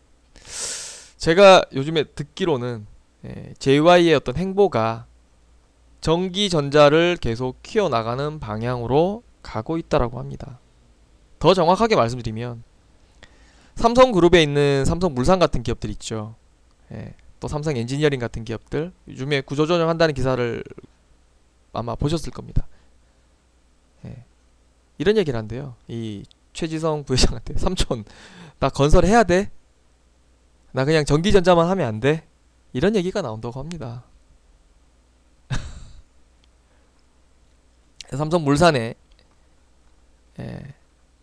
제가 요즘에 듣기로는 예, 제이와이의 어떤 행보가 전기전자를 계속 키워나가는 방향으로 가고 있다라고 합니다. 더 정확하게 말씀드리면 삼성그룹에 있는 삼성물산 같은 기업들 있죠. 예, 또 삼성 엔지니어링 같은 기업들 요즘에 구조조정 한다는 기사를 아마 보셨을 겁니다. 예, 이런 얘기를 한대요. 이 최지성 부회장한테 삼촌 나 건설해야 돼? 나 그냥 전기전자만 하면 안 돼? 이런 얘기가 나온다고 합니다. 삼성물산에 예,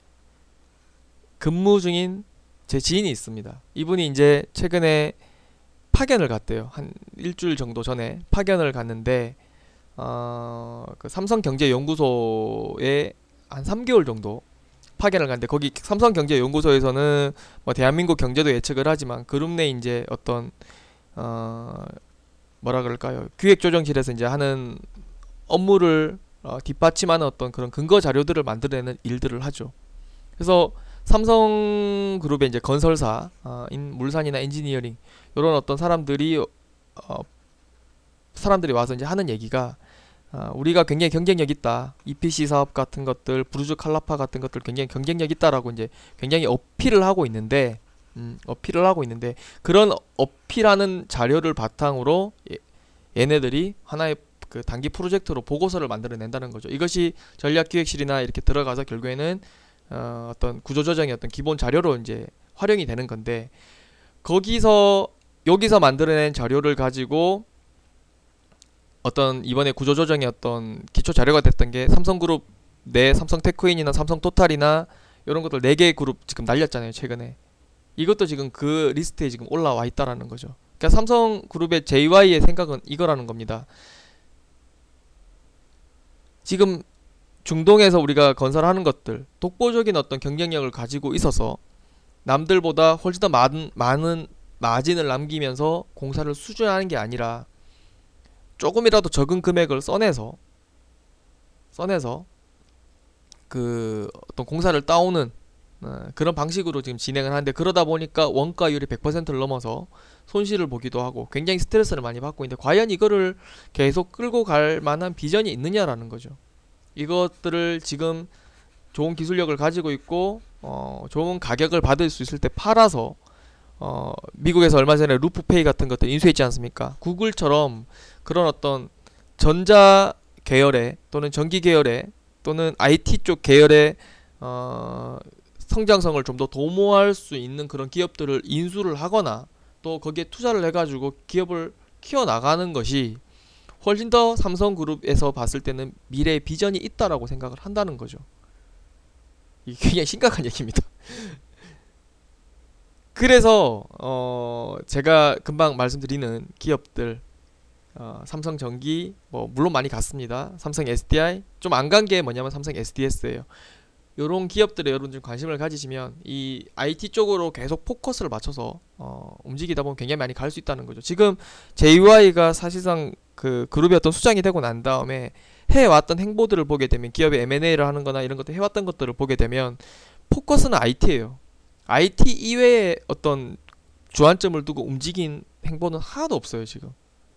근무 중인 제 지인이 있습니다. 이분이 이제 최근에 파견을 갔대요. 한 일주일 정도 전에 파견을 갔는데 어, 그 삼성경제연구소에 한 삼 개월 정도 파견을 갔는데 거기 삼성경제연구소에서는 뭐 대한민국 경제도 예측을 하지만 그룹 내 이제 어떤 어 뭐라 그럴까요? 기획조정실에서 이제 하는 업무를 어, 뒷받침하는 어떤 그런 근거 자료들을 만들어내는 일들을 하죠. 그래서 삼성그룹의 이제 건설사, 어, 인 물산이나 엔지니어링 이런 어떤 사람들이 어, 사람들이 와서 이제 하는 얘기가 어, 우리가 굉장히 경쟁력 있다. 이피씨 사업 같은 것들, 부르주 칼라파 같은 것들 굉장히 경쟁력 있다라고 이제 굉장히 어필을 하고 있는데, 음, 어필을 하고 있는데 그런 어필하는 자료를 바탕으로 예, 얘네들이 하나의 그 단기 프로젝트로 보고서를 만들어낸다는 거죠. 이것이 전략기획실이나 이렇게 들어가서 결국에는 어, 어떤 구조조정의 어떤 기본 자료로 이제 활용이 되는 건데 거기서 여기서 만들어낸 자료를 가지고 어떤 이번에 구조조정의 어떤 기초 자료가 됐던 게 삼성그룹 내 삼성테크인이나 삼성토탈이나 이런 것들 네 개 그룹 지금 날렸잖아요 최근에. 이것도 지금 그 리스트에 지금 올라와 있다라는 거죠. 그러니까 삼성그룹의 제이와이의 생각은 이거라는 겁니다. 지금 중동에서 우리가 건설하는 것들 독보적인 어떤 경쟁력을 가지고 있어서 남들보다 훨씬 더 많은, 많은 마진을 남기면서 공사를 수주하는 게 아니라 조금이라도 적은 금액을 써내서 써내서 그 어떤 공사를 따오는 어, 그런 방식으로 지금 진행을 하는데 그러다 보니까 원가율이 백 퍼센트를 넘어서 손실을 보기도 하고 굉장히 스트레스를 많이 받고 있는데 과연 이거를 계속 끌고 갈 만한 비전이 있느냐라는 거죠. 이것들을 지금 좋은 기술력을 가지고 있고 어, 좋은 가격을 받을 수 있을 때 팔아서 어, 미국에서 얼마 전에 루프페이 같은 것들 인수했지 않습니까? 구글처럼 그런 어떤 전자 계열의 또는 전기 계열의 또는 아이티 쪽 계열의 어, 성장성을 좀 더 도모할 수 있는 그런 기업들을 인수를 하거나 또 거기에 투자를 해가지고 기업을 키워나가는 것이 훨씬 더 삼성그룹에서 봤을 때는 미래의 비전이 있다라고 생각을 한다는 거죠. 이게 굉장히 심각한 얘기입니다. 그래서 어 제가 금방 말씀드리는 기업들 어 삼성전기 뭐 물론 많이 갔습니다. 삼성 에스디아이 좀 안 간 게 뭐냐면 삼성 에스디에스예요. 요런 기업들에 여러분 좀 관심을 가지시면 이 아이티 쪽으로 계속 포커스를 맞춰서 어 움직이다 보면 굉장히 많이 갈 수 있다는 거죠. 지금 제이와이가 사실상 그 그룹의 어떤 수장이 되고 난 다음에 해왔던 행보들을 보게 되면 기업의 엠앤에이를 하는 거나 이런 것들 해왔던 것들을 보게 되면 포커스는 아이티예요. 아이티 이외에 어떤 주안점을 두고 움직인 행보는 하나도 없어요 지금.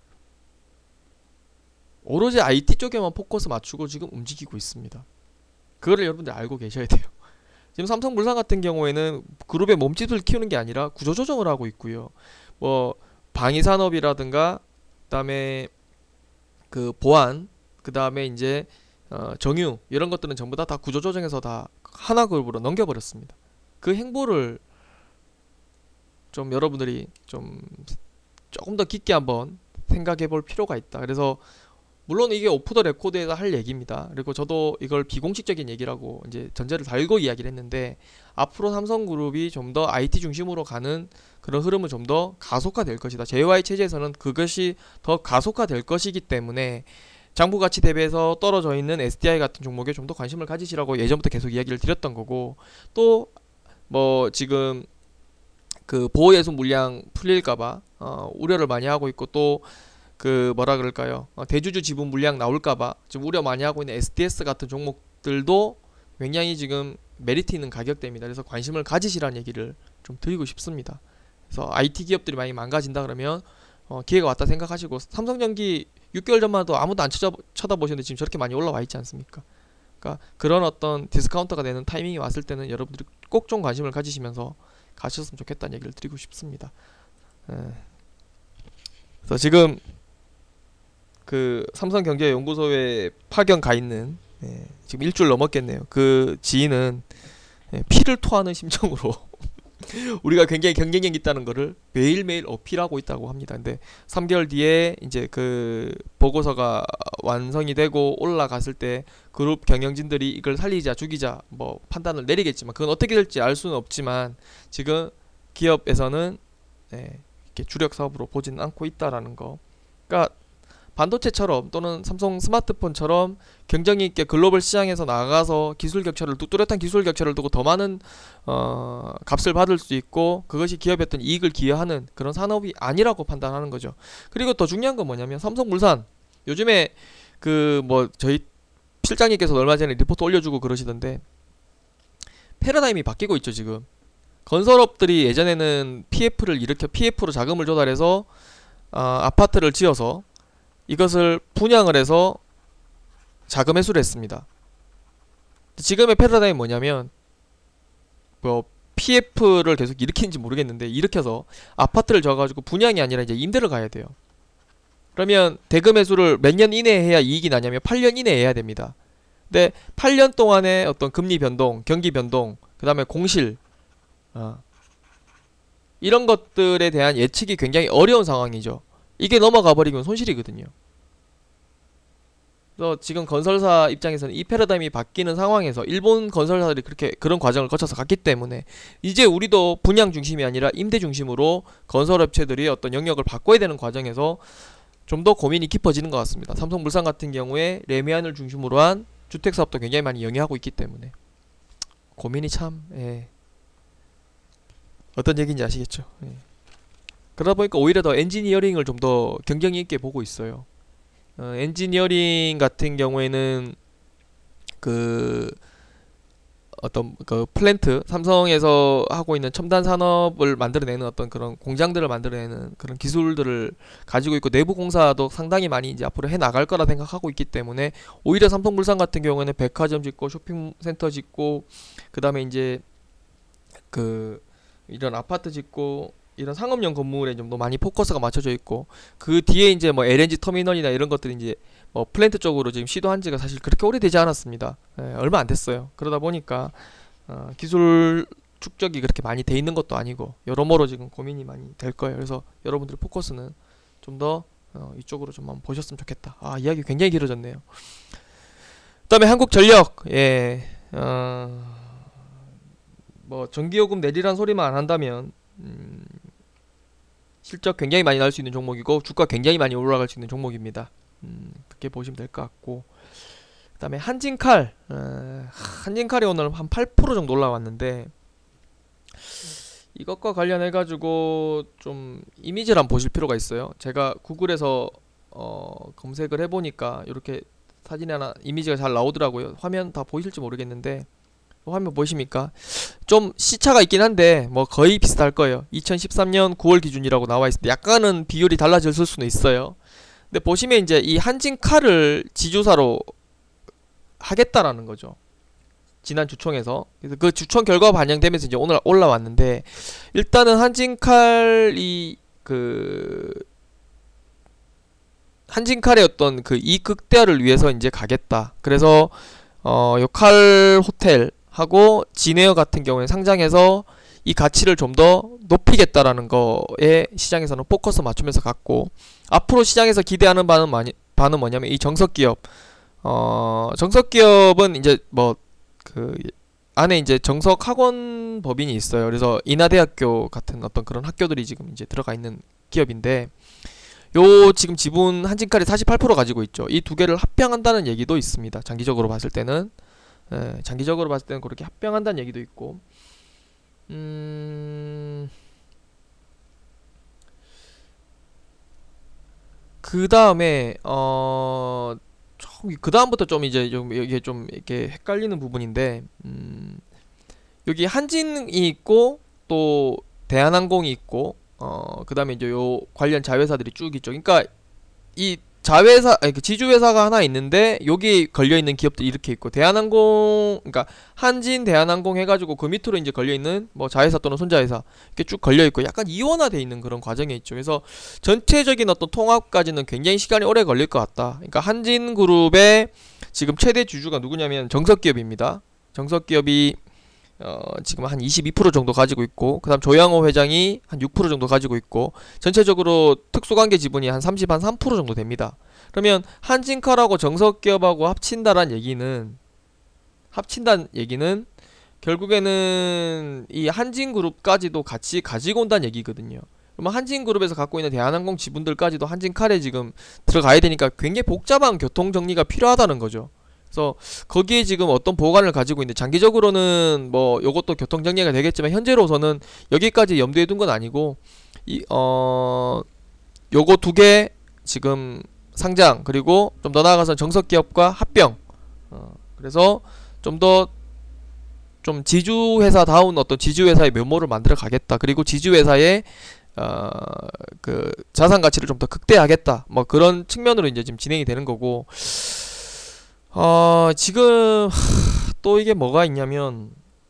오로지 아이티 쪽에만 포커스 맞추고 지금 움직이고 있습니다. 그거를 여러분들 알고 계셔야 돼요. 지금 삼성물산 같은 경우에는 그룹의 몸집을 키우는 게 아니라 구조조정을 하고 있고요. 뭐 방위산업이라든가 그다음에 그 보안 그다음에 이제 어 정유 이런 것들은 전부 다 다 구조조정해서 다 하나 그룹으로 넘겨버렸습니다. 그 행보를 좀 여러분들이 좀 조금 더 깊게 한번 생각해 볼 필요가 있다. 그래서 물론 이게 오프 더 레코드에서 할 얘기입니다. 그리고 저도 이걸 비공식적인 얘기라고 이제 전제를 달고 이야기를 했는데 앞으로 삼성그룹이 좀 더 아이티 중심으로 가는 그런 흐름은 좀 더 가속화될 것이다. 제이와이 체제에서는 그것이 더 가속화될 것이기 때문에 장부가치 대비해서 떨어져 있는 에스디아이 같은 종목에 좀 더 관심을 가지시라고 예전부터 계속 이야기를 드렸던 거고 또 뭐 지금 그 보호예술 물량 풀릴까봐 어, 우려를 많이 하고 있고 또 그 뭐라 그럴까요? 어, 대주주 지분 물량 나올까봐 지금 우려 많이 하고 있는 에스디에스 같은 종목들도 굉장히 지금 메리트 있는 가격대입니다. 그래서 관심을 가지시라는 얘기를 좀 드리고 싶습니다. 그래서 아이티 기업들이 많이 망가진다 그러면 어, 기회가 왔다 생각하시고 삼성전기 육 개월 전만 해도 아무도 안 쳐다, 쳐다보셨는데 지금 저렇게 많이 올라와 있지 않습니까? 그러니까 그런 어떤 디스카운터가 되는 타이밍이 왔을 때는 여러분들이 꼭 좀 관심을 가지시면서 가셨으면 좋겠다는 얘기를 드리고 싶습니다. 에. 그래서 지금 그 삼성경제연구소에 파견 가 있는 예, 지금 일주일 넘었겠네요. 그 지인은 예, 피를 토하는 심정으로 우리가 굉장히 경쟁력 있다는 거를 매일매일 어필하고 있다고 합니다. 근데 삼 개월 뒤에 이제 그 보고서가 완성이 되고 올라갔을 때 그룹 경영진들이 이걸 살리자 죽이자 뭐 판단을 내리겠지만, 그건 어떻게 될지 알 수는 없지만 지금 기업에서는 예, 이렇게 주력 사업으로 보지는 않고 있다라는 거. 그러니까 반도체처럼 또는 삼성 스마트폰처럼 경쟁이 있게 글로벌 시장에서 나가서 기술 격차를 두- 뚜렷한 기술 격차를 두고 더 많은 어, 값을 받을 수 있고 그것이 기업의 어떤 이익을 기여하는 그런 산업이 아니라고 판단하는 거죠. 그리고 더 중요한 건 뭐냐면 삼성물산 요즘에 그 뭐 저희 실장님께서 얼마 전에 리포트 올려주고 그러시던데 패러다임이 바뀌고 있죠. 지금 건설업들이 예전에는 피에프를 일으켜 피에프로 자금을 조달해서 어, 아파트를 지어서 이것을 분양을 해서 자금 회수를 했습니다. 지금의 패러다임이 뭐냐면 뭐 피에프를 계속 일으키는지 모르겠는데 일으켜서 아파트를 져가지고 분양이 아니라 이제 임대를 가야 돼요. 그러면 대금 회수를 몇 년 이내에 해야 이익이 나냐면 팔 년 이내에 해야 됩니다. 근데 팔 년 동안의 어떤 금리 변동, 경기 변동, 그 다음에 공실 어, 이런 것들에 대한 예측이 굉장히 어려운 상황이죠. 이게 넘어가 버리면 손실이거든요. 그래서 지금 건설사 입장에서는 이 패러다임이 바뀌는 상황에서 일본 건설사들이 그렇게 그런 과정을 거쳐서 갔기 때문에 이제 우리도 분양 중심이 아니라 임대 중심으로 건설업체들이 어떤 영역을 바꿔야 되는 과정에서 좀 더 고민이 깊어지는 것 같습니다. 삼성물산 같은 경우에 레미안을 중심으로 한 주택사업도 굉장히 많이 영위하고 있기 때문에 고민이 참 예. 어떤 얘기인지 아시겠죠? 예. 그러다 보니까 오히려 더 엔지니어링을 좀 더 경쟁이 있게 보고 있어요. 어, 엔지니어링 같은 경우에는 그 어떤 그 플랜트 삼성에서 하고 있는 첨단 산업을 만들어내는 어떤 그런 공장들을 만들어내는 그런 기술들을 가지고 있고 내부 공사도 상당히 많이 이제 앞으로 해 나갈 거라 생각하고 있기 때문에 오히려 삼성물산 같은 경우에는 백화점 짓고 쇼핑센터 짓고 그 다음에 이제 그 이런 아파트 짓고 이런 상업용 건물에 좀 더 많이 포커스가 맞춰져 있고 그 뒤에 이제 뭐 엘엔지 터미널이나 이런 것들이 이제 뭐 플랜트 쪽으로 지금 시도한 지가 사실 그렇게 오래되지 않았습니다. 예, 얼마 안 됐어요. 그러다 보니까 어, 기술 축적이 그렇게 많이 돼 있는 것도 아니고 여러모로 지금 고민이 많이 될 거예요. 그래서 여러분들의 포커스는 좀 더 어, 이쪽으로 좀 한번 보셨으면 좋겠다. 아, 이야기 굉장히 길어졌네요. 그다음에 한국전력 예, 어, 뭐 전기요금 내리란 소리만 안 한다면 음, 실적 굉장히 많이 날 수 있는 종목이고 주가 굉장히 많이 올라갈 수 있는 종목입니다. 음, 그렇게 보시면 될 것 같고 그 다음에 한진칼 어, 한진칼이 오늘 한 팔 퍼센트 정도 올라왔는데 이것과 관련해 가지고 좀 이미지를 한번 보실 필요가 있어요. 제가 구글에서 어, 검색을 해보니까 이렇게 사진이 하나 이미지가 잘 나오더라고요. 화면 다 보이실지 모르겠는데 화면 보이십니까? 좀 시차가 있긴 한데 뭐 거의 비슷할 거예요. 이천십삼 년 구월 기준이라고 나와 있을 때 약간은 비율이 달라졌을 수는 있어요. 근데 보시면 이제 이 한진칼을 지주사로 하겠다라는 거죠. 지난 주총에서. 그래서 그 주총 결과가 반영되면서 이제 오늘 올라왔는데 일단은 한진칼이 그 한진칼의 어떤 그 이익 극대화를 위해서 이제 가겠다. 그래서 어, 요 칼 호텔 하고 진에어 같은 경우에 상장해서 이 가치를 좀 더 높이겠다라는 거에 시장에서는 포커스 맞추면서 갔고 앞으로 시장에서 기대하는 바는 많이 바는 뭐냐면 이 정석기업 어 정석기업은 이제 뭐 그 안에 이제 정석학원 법인이 있어요. 그래서 인하대학교 같은 어떤 그런 학교들이 지금 이제 들어가 있는 기업인데 요 지금 지분 한진칼이 사십팔 퍼센트 가지고 있죠. 이 두 개를 합병한다는 얘기도 있습니다. 장기적으로 봤을 때는 예, 장기적으로 봤을 때는 그렇게 합병한다는 얘기도 있고 음... 그 다음에 어... 그 다음부터 좀 이제 좀 이게 좀 이렇게 헷갈리는 부분인데 음... 여기 한진이 있고 또 대한항공이 있고 어... 그 다음에 이제 요 관련 자회사들이 쭉 있죠. 그러니까 이 자회사, 아니 그 지주회사가 하나 있는데 여기 걸려있는 기업들이 이렇게 있고 대한항공, 그러니까 한진 대한항공 해가지고 그 밑으로 이제 걸려있는 뭐 자회사 또는 손자회사 이렇게 쭉 걸려있고 약간 이원화돼 있는 그런 과정에 있죠. 그래서 전체적인 어떤 통합까지는 굉장히 시간이 오래 걸릴 것 같다. 그러니까 한진그룹의 지금 최대 주주가 누구냐면 정석기업입니다. 정석기업이 어, 지금 한 이십이 퍼센트 정도 가지고 있고, 그 다음 조양호 회장이 한 육 퍼센트 정도 가지고 있고, 전체적으로 특수관계 지분이 한 삼십, 한 삼 퍼센트 정도 됩니다. 그러면 한진칼하고 정석기업하고 합친다란 얘기는, 합친다는 얘기는 결국에는 이 한진그룹까지도 같이 가지고 온다는 얘기거든요. 그러면 한진그룹에서 갖고 있는 대한항공 지분들까지도 한진칼에 지금 들어가야 되니까 굉장히 복잡한 교통정리가 필요하다는 거죠. 그래서 거기에 지금 어떤 보관을 가지고 있는데, 장기적으로는 뭐 요것도 교통정리가 되겠지만 현재로서는 여기까지 염두에 둔 건 아니고, 이 어 요거 두 개 지금 상장, 그리고 좀 더 나아가서 정석기업과 합병, 어 그래서 좀 더 좀 지주회사다운 어떤 지주회사의 면모를 만들어 가겠다. 그리고 지주회사의 어 그 자산 가치를 좀 더 극대화하겠다. 뭐 그런 측면으로 이제 지금 진행이 되는 거고, 어 지금 또 이게 뭐가 있냐면,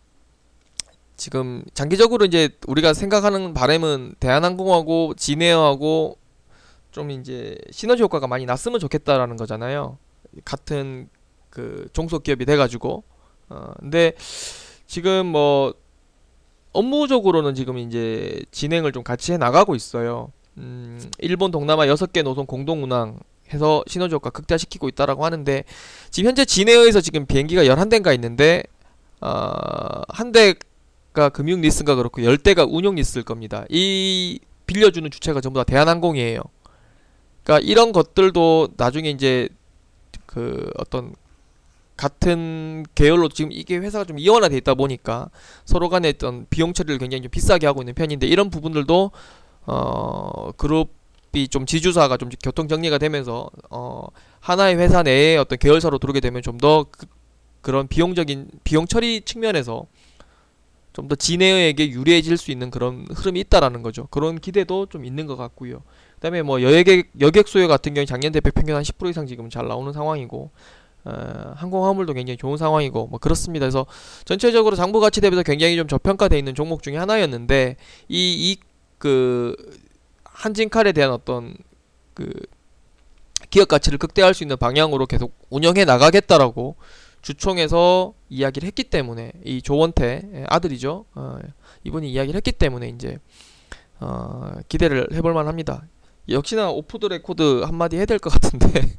지금 장기적으로 이제 우리가 생각하는 바람은 대한항공하고 진에어하고 좀 이제 시너지 효과가 많이 났으면 좋겠다라는 거잖아요. 같은 그 종속기업이 돼가지고. 어 근데 지금 뭐 업무적으로는 지금 이제 진행을 좀 같이 해 나가고 있어요. 음, 일본 동남아 여섯 개 노선 공동 운항 해서 시너지 효과 극대화시키고 있다라고 하는데, 지금 현재 진해에서 지금 비행기가 열한 대인가 있는데, 어, 한 대가 금융 리스인가 그렇고 열 대가 운용 리스일 겁니다. 이 빌려주는 주체가 전부 다 대한항공이에요. 그러니까 이런 것들도 나중에 이제 그 어떤 같은 계열로 지금 이게 회사가 좀 이원화돼 있다 보니까 서로 간에 어떤 비용 처리를 굉장히 좀 비싸게 하고 있는 편인데, 이런 부분들도 어 그룹이 좀 지주사가 좀 교통 정리가 되면서 어 하나의 회사 내에 어떤 계열사로 들어오게 되면 좀 더 그, 그런 비용적인 비용 처리 측면에서 좀 더 진에어에게 유리해질 수 있는 그런 흐름이 있다라는 거죠. 그런 기대도 좀 있는 것 같고요. 그다음에 뭐 여객 여객 수요 같은 경우 작년 대비 평균 한 십 퍼센트 이상 지금 잘 나오는 상황이고, 어, 항공 화물도 굉장히 좋은 상황이고 뭐 그렇습니다. 그래서 전체적으로 장부 가치 대비해서 굉장히 좀 저평가되어 있는 종목 중에 하나였는데, 이 이 그 한진칼에 대한 어떤 그 기업 가치를 극대화할 수 있는 방향으로 계속 운영해 나가겠다라고 주총에서 이야기를 했기 때문에, 이 조원태 아들이죠. 어, 이분이 이야기를 했기 때문에 이제 어, 기대를 해볼 만합니다. 역시나 오프 더 레코드 한마디 해야 될 것 같은데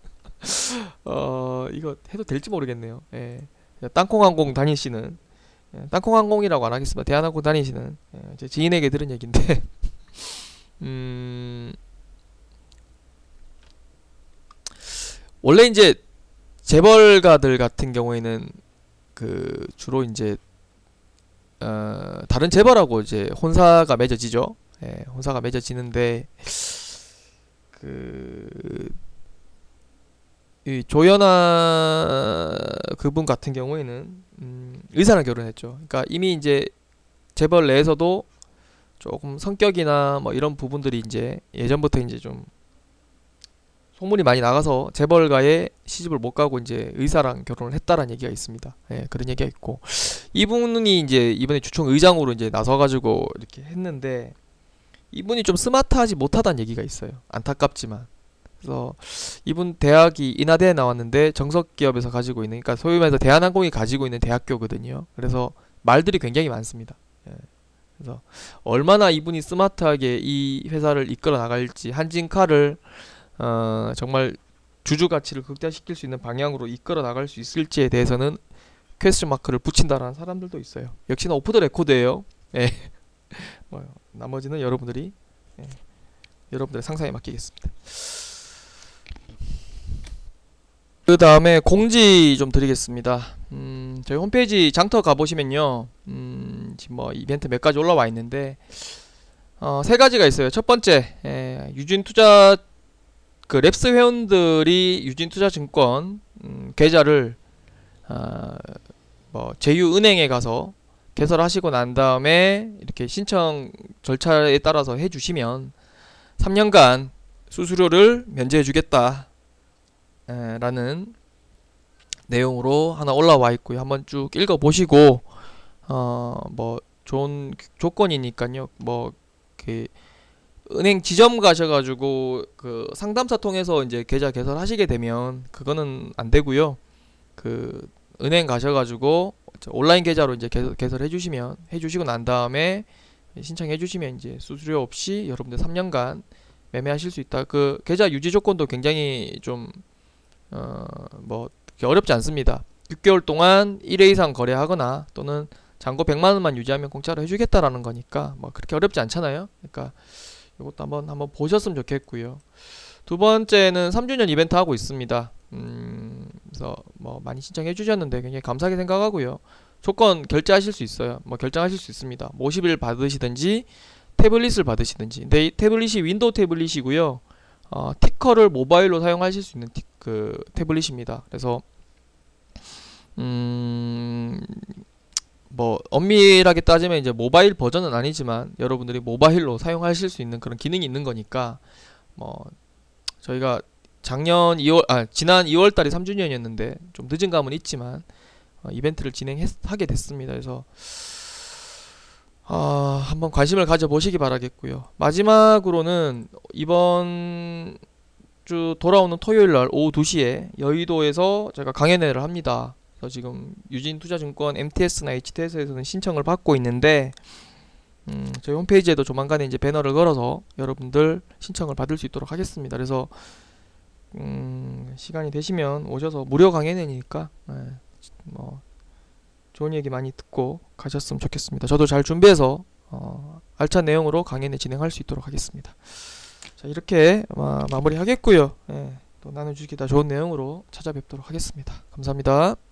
어 이거 해도 될지 모르겠네요. 예. 땅콩항공 다니시는, 예, 땅콩항공이라고 안 하겠습니다. 대한항공 다니시는, 예, 제 지인에게 들은 얘기인데 음 원래 이제 재벌가들 같은 경우에는 그 주로 이제 어 다른 재벌하고 이제 혼사가 맺어지죠. 예, 혼사가 맺어지는데, 그 이 조연아 그분 같은 경우에는 음, 의사랑 결혼했죠. 그러니까 이미 이제 재벌 내에서도 조금 성격이나 뭐 이런 부분들이 이제 예전부터 이제 좀 소문이 많이 나가서 재벌가에 시집을 못 가고 이제 의사랑 결혼을 했다라는 얘기가 있습니다. 예, 그런 얘기가 있고, 이분이 이제 이번에 주총 의장으로 이제 나서가지고 이렇게 했는데, 이분이 좀 스마트하지 못하다는 얘기가 있어요. 안타깝지만. 그래서 이분 대학이 인하대에 나왔는데 정석기업에서 가지고 있는, 그러니까 소위 말해서 대한항공이 가지고 있는 대학교거든요. 그래서 말들이 굉장히 많습니다. 예. 그래서 얼마나 이분이 스마트하게 이 회사를 이끌어 나갈지, 한진칼을 어, 정말 주주 가치를 극대화시킬 수 있는 방향으로 이끌어 나갈 수 있을지에 대해서는 퀘스천 마크를 붙인다라는 사람들도 있어요. 역시나 오프 더 레코드예요. 예. 뭐 나머지는 여러분들이, 예, 여러분들의 상상에 맡기겠습니다. 그 다음에 공지 좀 드리겠습니다. 음, 저희 홈페이지 장터 가보시면요, 음, 지금 뭐 이벤트 몇 가지 올라와 있는데, 어, 세 가지가 있어요. 첫 번째, 예, 유진투자 그 랩스 회원들이 유진투자증권 음, 계좌를 어, 뭐 제휴은행에 가서 개설하시고 난 다음에 이렇게 신청 절차에 따라서 해주시면 삼 년간 수수료를 면제해주겠다 라는 내용으로 하나 올라와 있고요. 한번 쭉 읽어보시고 어 뭐 좋은 조건이니까요. 뭐 그 은행 지점 가셔가지고 그 상담사 통해서 이제 계좌 개설하시게 되면 그거는 안 되고요. 그 은행 가셔가지고 온라인 계좌로 이제 개설, 개설해 주시면 해주시고 난 다음에 신청해 주시면 이제 수수료 없이 여러분들 삼 년간 매매하실 수 있다. 그 계좌 유지 조건도 굉장히 좀 어 뭐 어렵지 않습니다. 육 개월 동안 일 회 이상 거래하거나 또는 잔고 백만 원만 유지하면 공짜로 해주겠다라는 거니까 뭐 그렇게 어렵지 않잖아요. 그러니까 이것도 한번 한번 보셨으면 좋겠고요. 두 번째는 삼 주년 이벤트 하고 있습니다. 음, 그래서 뭐 많이 신청해 주셨는데 굉장히 감사하게 생각하고요. 조건 결제하실 수 있어요. 뭐 결정하실 수 있습니다. 뭐 오십 일 받으시든지 태블릿을 받으시든지. 근데 이 태블릿이 윈도우 태블릿이고요. 어, 티커를 모바일로 사용하실 수 있는 티, 그 태블릿입니다. 그래서 음, 뭐 엄밀하게 따지면 이제 모바일 버전은 아니지만 여러분들이 모바일로 사용하실 수 있는 그런 기능이 있는 거니까 뭐 저희가 작년 이월 아 지난 이월 달이 삼 주년이었는데 좀 늦은 감은 있지만 어, 이벤트를 진행하게 됐습니다. 그래서 아, 한번 관심을 가져보시기 바라겠고요. 마지막으로는 이번 주 돌아오는 토요일날 오후 두 시에 여의도에서 제가 강연회를 합니다. 그래서 지금 유진투자증권 엠티에스나 에이치티에스에서는 신청을 받고 있는데 음, 저희 홈페이지에도 조만간에 이제 배너를 걸어서 여러분들 신청을 받을 수 있도록 하겠습니다. 그래서 음, 시간이 되시면 오셔서 무료 강연회니까 네, 뭐 좋은 얘기 많이 듣고 가셨으면 좋겠습니다. 저도 잘 준비해서 어, 알찬 내용으로 강연회 진행할 수 있도록 하겠습니다. 자, 이렇게 마, 마무리 하겠고요. 예, 또 나눠주기다 좋은 내용으로 찾아뵙도록 하겠습니다. 감사합니다.